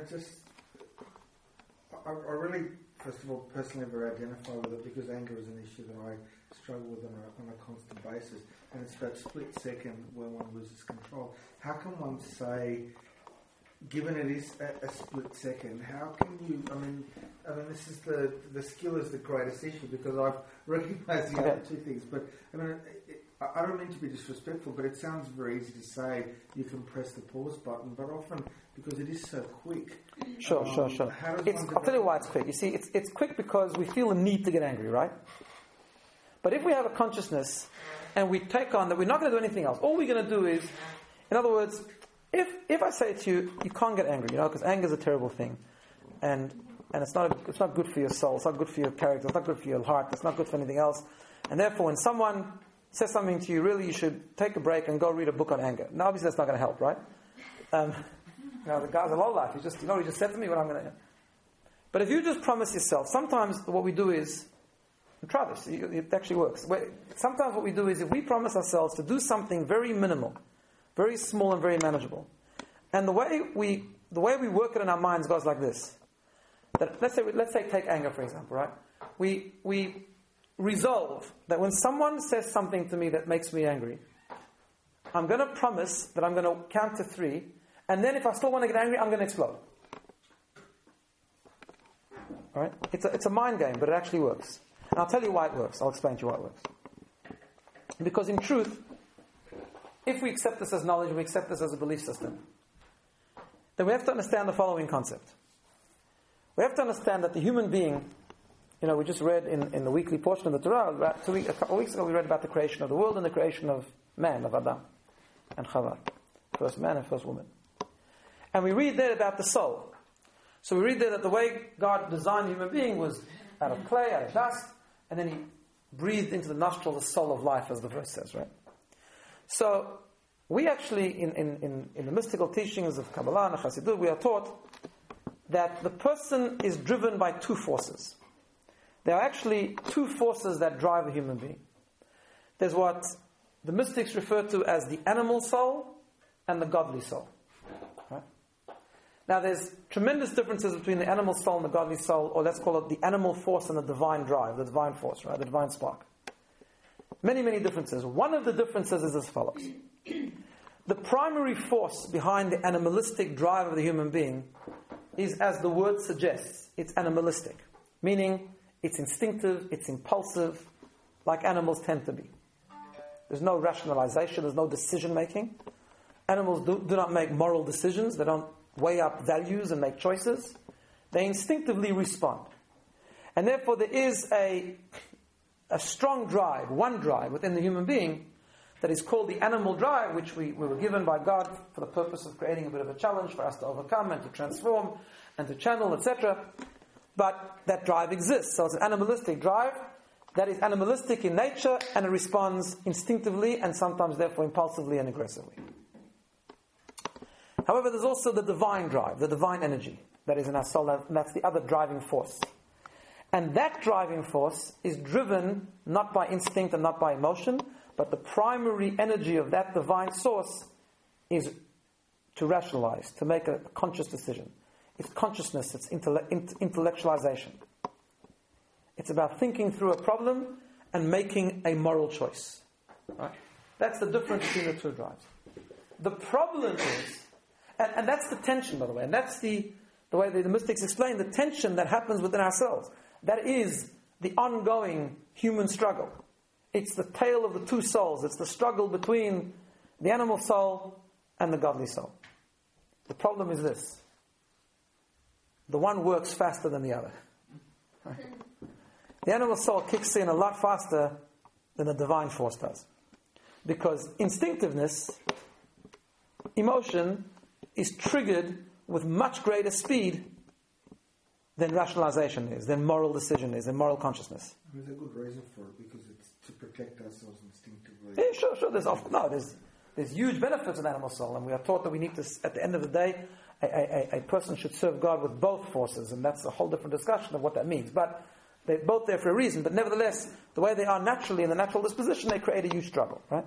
I really, first of all, personally very identify with it because anger is an issue that I struggle with on a constant basis. And it's that split second where one loses control. How can one say, given it is a split second, how can you, I mean, this is the skill is the greatest issue because I've recognized the other two things. But, I mean, I don't mean to be disrespectful, but it sounds very easy to say you can press the pause button, but often, because it is so quick. Sure. I'll tell you why it's quick. You see, it's quick because we feel a need to get angry, right? But if we have a consciousness and we take on that we're not going to do anything else, all we're going to do is, in other words, if I say to you, you can't get angry, because anger is a terrible thing, and it's not good for your soul, it's not good for your character, it's not good for your heart, it's not good for anything else, and therefore when someone says something to you, really you should take a break and go read a book on anger. Now obviously that's not going to help, right? The guy's a low life. He just said to me what I'm going to. But if you just promise yourself, sometimes what we do is, and try this, it actually works. Sometimes what we do is, if we promise ourselves to do something very minimal, very small and very manageable, and the way we work it in our minds goes like this. That let's say take anger for example, right? We resolve that when someone says something to me that makes me angry, I'm going to promise that I'm going to count to 3, and then if I still want to get angry, I'm going to explode. All right? It's a mind game, but it actually works. And I'll tell you why it works. I'll explain to you why it works. Because in truth, if we accept this as knowledge, we accept this as a belief system, then we have to understand the following concept. We have to understand that the human being, we just read in the weekly portion of the Torah, a couple of weeks ago we read about the creation of the world and the creation of man, of Adam and Chava. First man and first woman. And we read there about the soul. So we read there that the way God designed the human being was out of clay, out of dust, and then He breathed into the nostril the soul of life, as the verse says, right? So we actually, in the mystical teachings of Kabbalah and Chassidut, we are taught that the person is driven by 2 forces. There are actually 2 forces that drive a human being. There's what the mystics refer to as the animal soul and the godly soul. Right? Now there's tremendous differences between the animal soul and the godly soul, or let's call it the animal force and the divine drive, the divine force, right? The divine spark. Many, many differences. One of the differences is as follows. The primary force behind the animalistic drive of the human being is, as the word suggests, it's animalistic. Meaning, it's instinctive, it's impulsive, like animals tend to be. There's no rationalization, there's no decision making. Animals do not make moral decisions, they don't weigh up values and make choices. They instinctively respond. And therefore there is a strong drive, one drive within the human being that is called the animal drive, which we were given by God for the purpose of creating a bit of a challenge for us to overcome and to transform and to channel, etc. But that drive exists. So it's an animalistic drive that is animalistic in nature, and it responds instinctively and sometimes therefore impulsively and aggressively. However, there's also the divine drive, the divine energy that is in our soul, and that's the other driving force. And that driving force is driven not by instinct and not by emotion, but the primary energy of that divine source is to rationalize, to make a conscious decision. It's consciousness, it's intellectualization. It's about thinking through a problem and making a moral choice. Right? That's the difference between the 2 drives. The problem is, and that's the tension, by the way, and that's the way the mystics explain the tension that happens within ourselves. That is the ongoing human struggle. It's the tale of the 2 souls. It's the struggle between the animal soul and the godly soul. The problem is this. The one works faster than the other. Right? The animal soul kicks in a lot faster than the divine force does. Because instinctiveness, emotion, is triggered with much greater speed than rationalization is, than moral decision is, than moral consciousness. There's a good reason for it, because it's to protect ourselves instinctively. Yeah, sure. There's huge benefits in animal soul, and we are taught that we need to, at the end of the day, a person should serve God with both forces, and that's a whole different discussion of what that means. But they're both there for a reason. But nevertheless, the way they are naturally in the natural disposition, they create a huge struggle, right?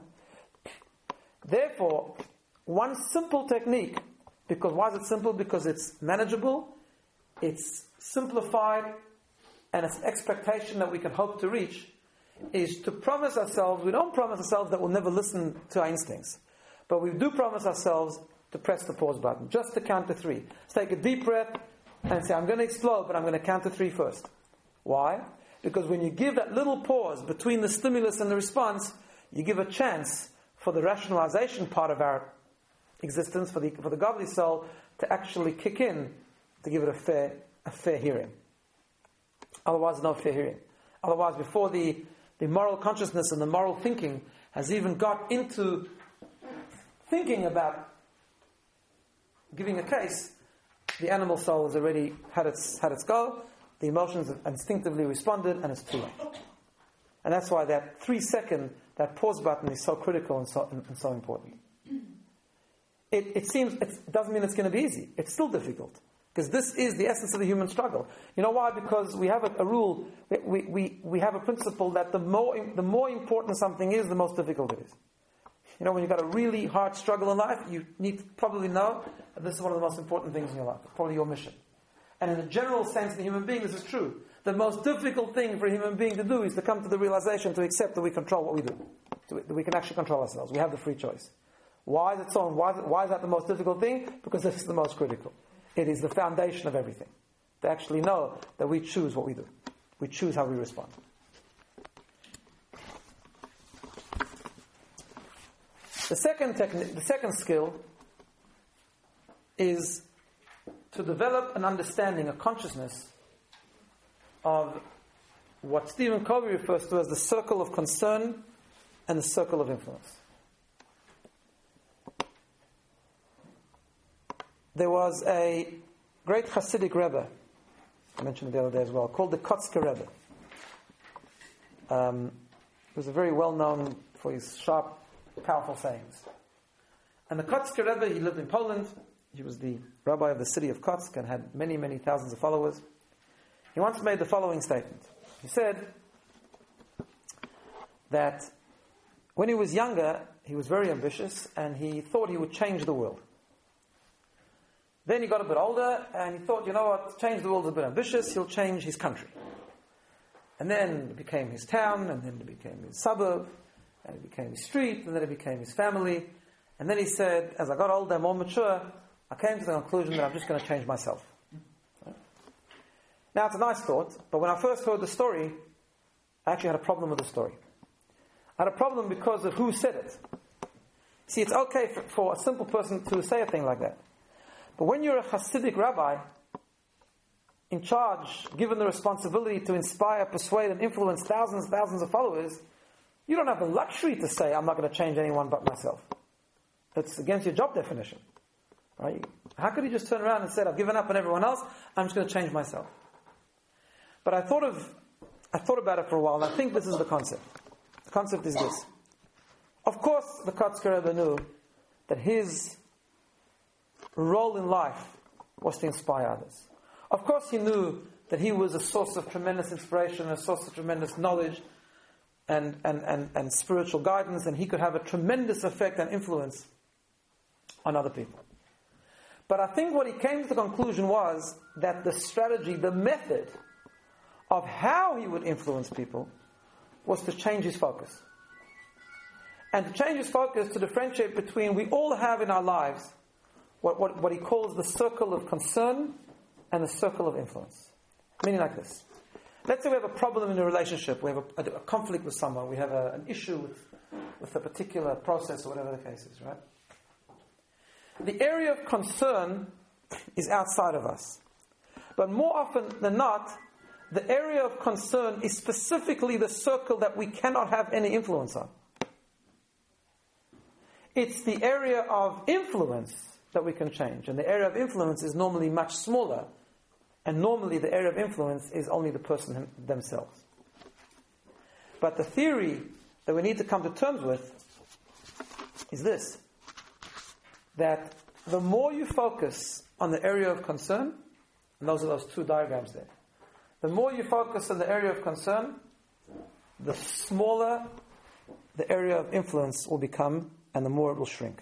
Therefore, one simple technique, because why is it simple? Because it's manageable, it's simplified, and it's an expectation that we can hope to reach, is to promise ourselves, we don't promise ourselves that we'll never listen to our instincts, but we do promise ourselves to press the pause button, just to count to 3. Let's take a deep breath and say, I'm going to explode, but I'm going to count to 3 first. Why? Because when you give that little pause between the stimulus and the response, you give a chance for the rationalization part of our existence, for the godly soul, to actually kick in, to give it a fair hearing. Otherwise, no fair hearing. Otherwise, before the moral consciousness and the moral thinking has even got into thinking about giving a case, the animal soul has already had its go, the emotions have instinctively responded, and it's too late. And that's why that 3-second, that pause button is so critical and so important. It doesn't mean it's going to be easy. It's still difficult. Because this is the essence of the human struggle. You know why? Because we have a rule, we have a principle that the more important something is, the most difficult it is. You know, when you've got a really hard struggle in life, you need to probably know that this is one of the most important things in your life. It's probably your mission. And in a general sense, in the human being, this is true. The most difficult thing for a human being to do is to come to the realization, to accept that we control what we do. That we can actually control ourselves. We have the free choice. Why is it so? And why is that the most difficult thing? Because this is the most critical. It is the foundation of everything. To actually know that we choose what we do. We choose how we respond. The second skill is to develop an understanding, a consciousness of what Stephen Covey refers to as the circle of concern and the circle of influence. There was a great Hasidic Rebbe, I mentioned it the other day as well, called the Kotzker Rebbe. He was a very well known for his sharp, powerful sayings. And the Kotzker Rebbe, he lived in Poland. He was the rabbi of the city of Kotsk and had many, many thousands of followers. He once made the following statement. He said that when he was younger, he was very ambitious and he thought he would change the world. Then he got a bit older and he thought, you know what, change the world is a bit ambitious, he'll change his country. And then it became his town, and then it became his suburb, and it became his street, and then it became his family. And then he said, as I got older and more mature, I came to the conclusion that I'm just going to change myself. Now, it's a nice thought, but when I first heard the story, I actually had a problem with the story. I had a problem because of who said it. See, it's okay for a simple person to say a thing like that. But when you're a Hasidic rabbi, in charge, given the responsibility to inspire, persuade, and influence thousands of followers, you don't have the luxury to say, I'm not going to change anyone but myself. That's against your job definition. Right? How could you just turn around and say, I've given up on everyone else, I'm just going to change myself? But I thought about it for a while, and I think this is the concept. The concept is this. Of course, the Kotzker Rebbe knew that his role in life was to inspire others. Of course, he knew that he was a source of tremendous inspiration, a source of tremendous knowledge and spiritual guidance, and he could have a tremendous effect and influence on other people. But I think what he came to the conclusion was that the strategy, the method of how he would influence people was to change his focus. And to change his focus to differentiate between, we all have in our lives what he calls the circle of concern and the circle of influence. Meaning like this. Let's say we have a problem in a relationship, we have a conflict with someone, we have an issue with a particular process or whatever the case is, right? The area of concern is outside of us. But more often than not, the area of concern is specifically the circle that we cannot have any influence on. It's the area of influence that we can change. And the area of influence is normally much smaller. And normally the area of influence is only the person themselves. But the theory that we need to come to terms with is this. That the more you focus on the area of concern, and those are those two diagrams there, the more you focus on the area of concern, the smaller the area of influence will become, and the more it will shrink.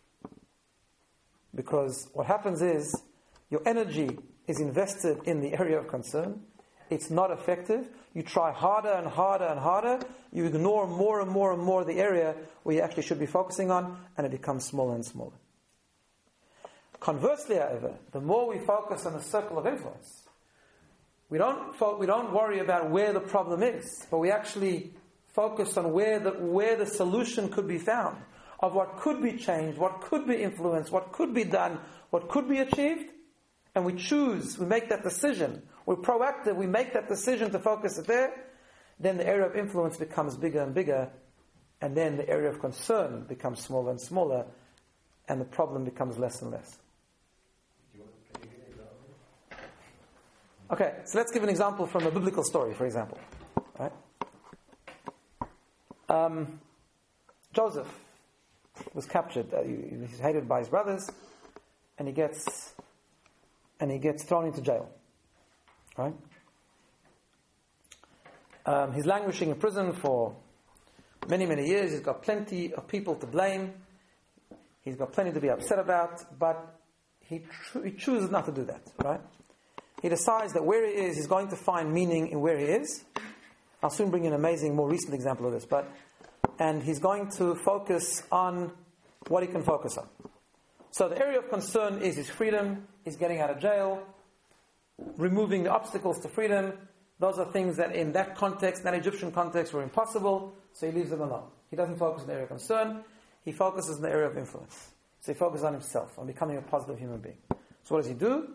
Because what happens is, your energy is invested in the area of concern, it's not effective, you try harder and harder and harder, you ignore more and more and more the area where you actually should be focusing on, and it becomes smaller and smaller. Conversely, however, the more we focus on the circle of influence, we don't worry about where the problem is, but we actually focus on where the solution could be found, of what could be changed, what could be influenced, what could be done, what could be achieved, and we choose, we make that decision, we're proactive, we make that decision to focus it there, then the area of influence becomes bigger and bigger, and then the area of concern becomes smaller and smaller, and the problem becomes less and less. Okay, so let's give an example from a biblical story, for example. Right? Joseph was captured. He's hated by his brothers, and he gets thrown into jail. Right? He's languishing in prison for many, many years. He's got plenty of people to blame. He's got plenty to be upset about, but he chooses not to do that. Right? He decides that where he is, he's going to find meaning in where he is. I'll soon bring you an amazing, more recent example of this, and he's going to focus on what he can focus on. So the area of concern is his freedom, he's getting out of jail, removing the obstacles to freedom. Those are things that in that context, that Egyptian context, were impossible, so he leaves them alone. He doesn't focus on the area of concern, he focuses on the area of influence. So he focuses on himself, on becoming a positive human being. So what does he do?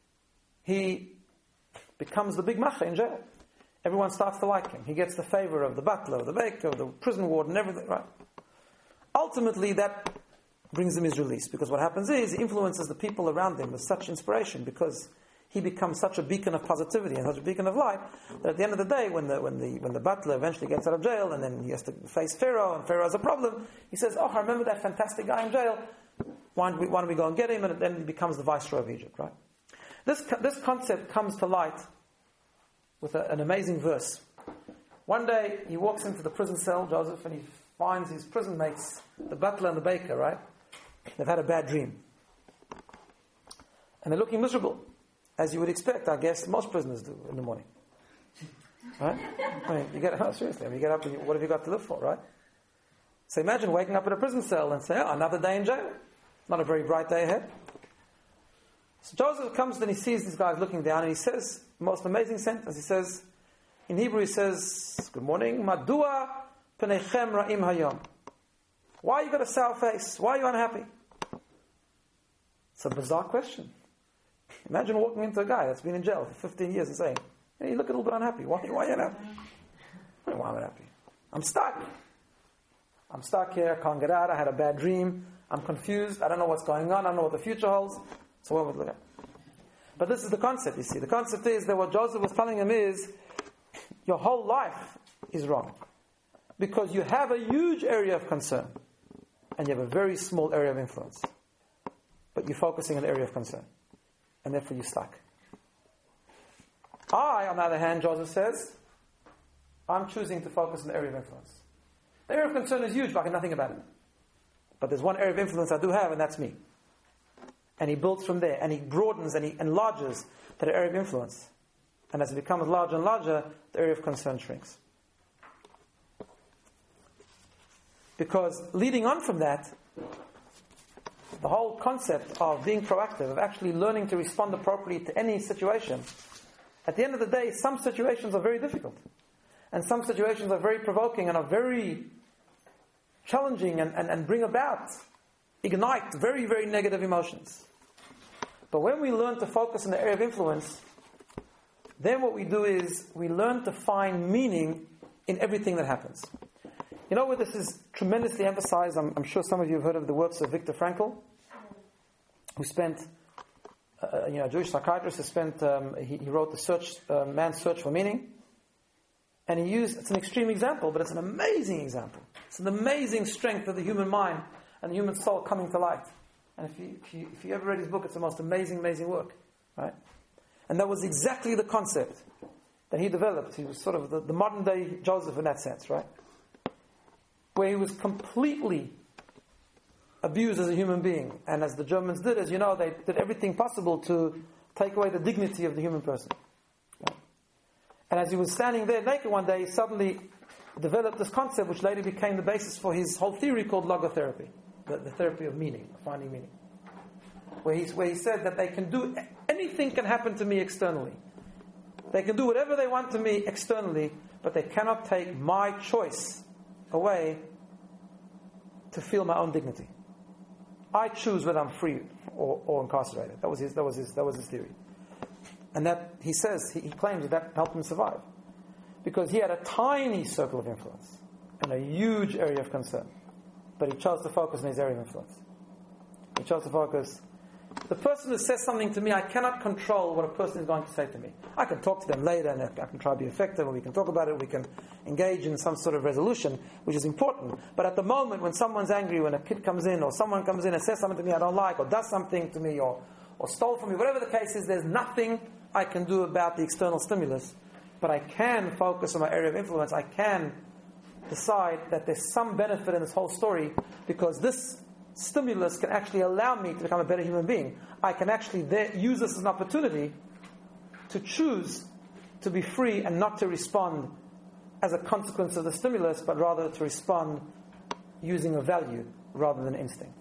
He becomes the big macha in jail. Everyone starts to like him. He gets the favor of the butler, of the baker, of the prison warden, everything, right? Ultimately, that brings him his release, because what happens is he influences the people around him with such inspiration, because he becomes such a beacon of positivity and such a beacon of light that at the end of the day, when the butler eventually gets out of jail and then he has to face Pharaoh, and Pharaoh has a problem, he says, "Oh, I remember that fantastic guy in jail. Why don't we go and get him?" And then he becomes the viceroy of Egypt, right? This concept comes to light with an amazing verse. One day he walks into the prison cell, Joseph, and he finds his prison mates, the butler and the baker, right? They've had a bad dream. And they're looking miserable, as you would expect, I guess most prisoners do in the morning. Right? I mean, seriously, you get up and what have you got to live for, right? So imagine waking up in a prison cell and saying, "Oh, another day in jail. Not a very bright day ahead." So Joseph comes and he sees these guys looking down, and he says the most amazing sentence. He says, in Hebrew he says, "Good morning, Madua Penechem Ra'im Hayom." Why you got a sour face? Why are you unhappy? It's a bizarre question. Imagine walking into a guy that's been in jail for 15 years and saying, "Hey, you look a little bit unhappy. Why are you unhappy?" Why am I unhappy? I'm stuck. I'm stuck here, I can't get out, I had a bad dream, I'm confused, I don't know what's going on, I don't know what the future holds. So what would we look at? But this is the concept, you see. The concept is that what Joseph was telling him is, your whole life is wrong. Because you have a huge area of concern, and you have a very small area of influence. But you're focusing on the area of concern. And therefore you're stuck. I, on the other hand, Joseph says, I'm choosing to focus on the area of influence. The area of concern is huge, but I can nothing about it. But there's one area of influence I do have, and that's me. And he builds from there, and he broadens and he enlarges that area of influence. And as it becomes larger and larger, the area of concern shrinks. Because leading on from that, the whole concept of being proactive, of actually learning to respond appropriately to any situation, at the end of the day, some situations are very difficult. And some situations are very provoking and are very challenging and bring about, ignite very, very negative emotions. But when we learn to focus on the area of influence, then what we do is we learn to find meaning in everything that happens. You know where this is tremendously emphasized? I'm sure some of you have heard of the works of Viktor Frankl, who spent, a Jewish psychiatrist who spent, he wrote the Man's Search for Meaning. And it's an extreme example, but it's an amazing example. It's an amazing strength of the human mind and the human soul coming to light. And if you ever read his book, it's the most amazing, amazing work. Right? And that was exactly the concept that he developed. He was sort of the modern day Joseph in that sense, right? Where he was completely abused as a human being. And as the Germans did, as you know, they did everything possible to take away the dignity of the human person. Right? And as he was standing there naked one day, he suddenly developed this concept which later became the basis for his whole theory called logotherapy, the therapy of meaning, finding meaning. Where he said that anything can happen to me externally. They can do whatever they want to me externally, but they cannot take my choice away to feel my own dignity. I choose whether I'm free or incarcerated. That was his theory. And that, he says, he claims that helped him survive. Because he had a tiny circle of influence and a huge area of concern. But he chose to focus on his area of influence. He chose to focus the person who says something to me, I cannot control what a person is going to say to me. I can talk to them later and I can try to be effective, and we can talk about it, we can engage in some sort of resolution, which is important. But at the moment when someone's angry, when a kid comes in or someone comes in and says something to me I don't like, or does something to me, or stole from me, whatever the case is, there's nothing I can do about the external stimulus. But I can focus on my area of influence. I can decide that there's some benefit in this whole story, because this stimulus can actually allow me to become a better human being. I can actually use this as an opportunity to choose to be free and not to respond as a consequence of the stimulus, but rather to respond using a value rather than instinct.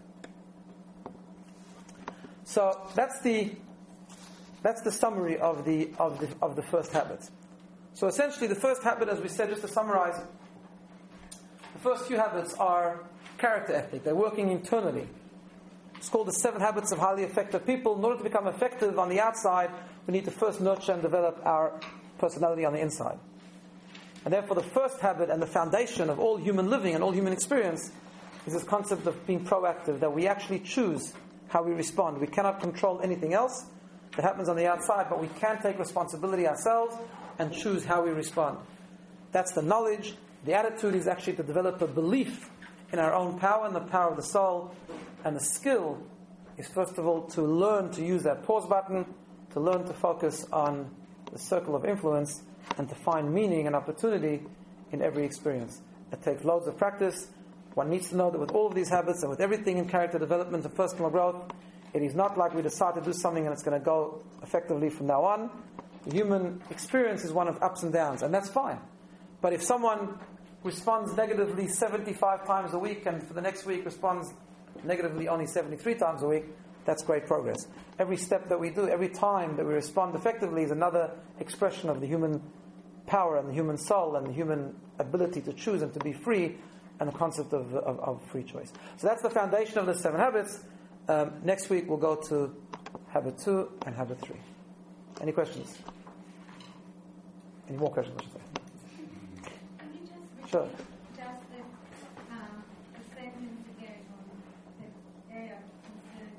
So that's the summary of the first habit. So essentially, the first habit, as we said, just to summarize, the first few habits are character ethic. They're working internally. It's called the 7 habits of highly effective people. In order to become effective on the outside, we need to first nurture and develop our personality on the inside. And therefore, the first habit and the foundation of all human living and all human experience is this concept of being proactive, that we actually choose how we respond. We cannot control anything else that happens on the outside, but we can take responsibility ourselves and choose how we respond. That's the knowledge. The attitude is actually to develop a belief in our own power and the power of the soul. And the skill is, first of all, to learn to use that pause button, to learn to focus on the circle of influence, and to find meaning and opportunity in every experience. It takes loads of practice. One needs to know that with all of these habits and with everything in character development and personal growth, it is not like we decide to do something and it's going to go effectively from now on. The human experience is one of ups and downs, and that's fine. But if someone responds negatively 75 times a week and for the next week responds negatively only 73 times a week, that's great progress. Every step that we do, every time that we respond effectively is another expression of the human power and the human soul and the human ability to choose and to be free, and the concept of free choice. So that's the foundation of the 7 habits. Next week we'll go to habit 2 and habit 3. Any questions? Any more questions, I should say? Can you just repeat Sure. just the statement again on the area of concern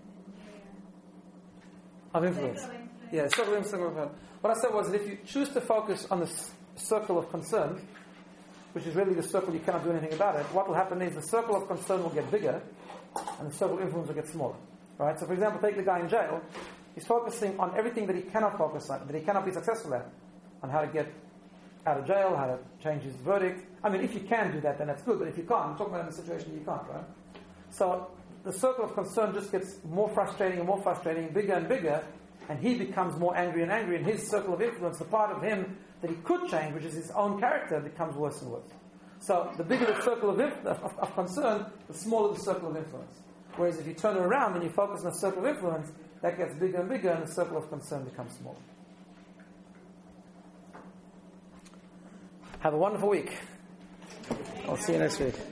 and Of influence. circle of influence? Yeah, circle of influence. What I said was that if you choose to focus on the circle of concern, which is really the circle you cannot do anything about it, what will happen is the circle of concern will get bigger and the circle of influence will get smaller. Right? So for example, take the guy in jail. He's focusing on everything that he cannot focus on, that he cannot be successful at, on how to get out of jail, how to change his verdict. I mean, if you can do that, then that's good, but if you can't, I'm talking about in a situation you can't, right? So the circle of concern just gets more frustrating, bigger and bigger, and he becomes more angry and angry, and his circle of influence, the part of him that he could change, which is his own character, becomes worse and worse. So the bigger the circle of concern, the smaller the circle of influence. Whereas if you turn it around and you focus on the circle of influence, that gets bigger and bigger, and the circle of concern becomes smaller. Have a wonderful week. I'll see you next week.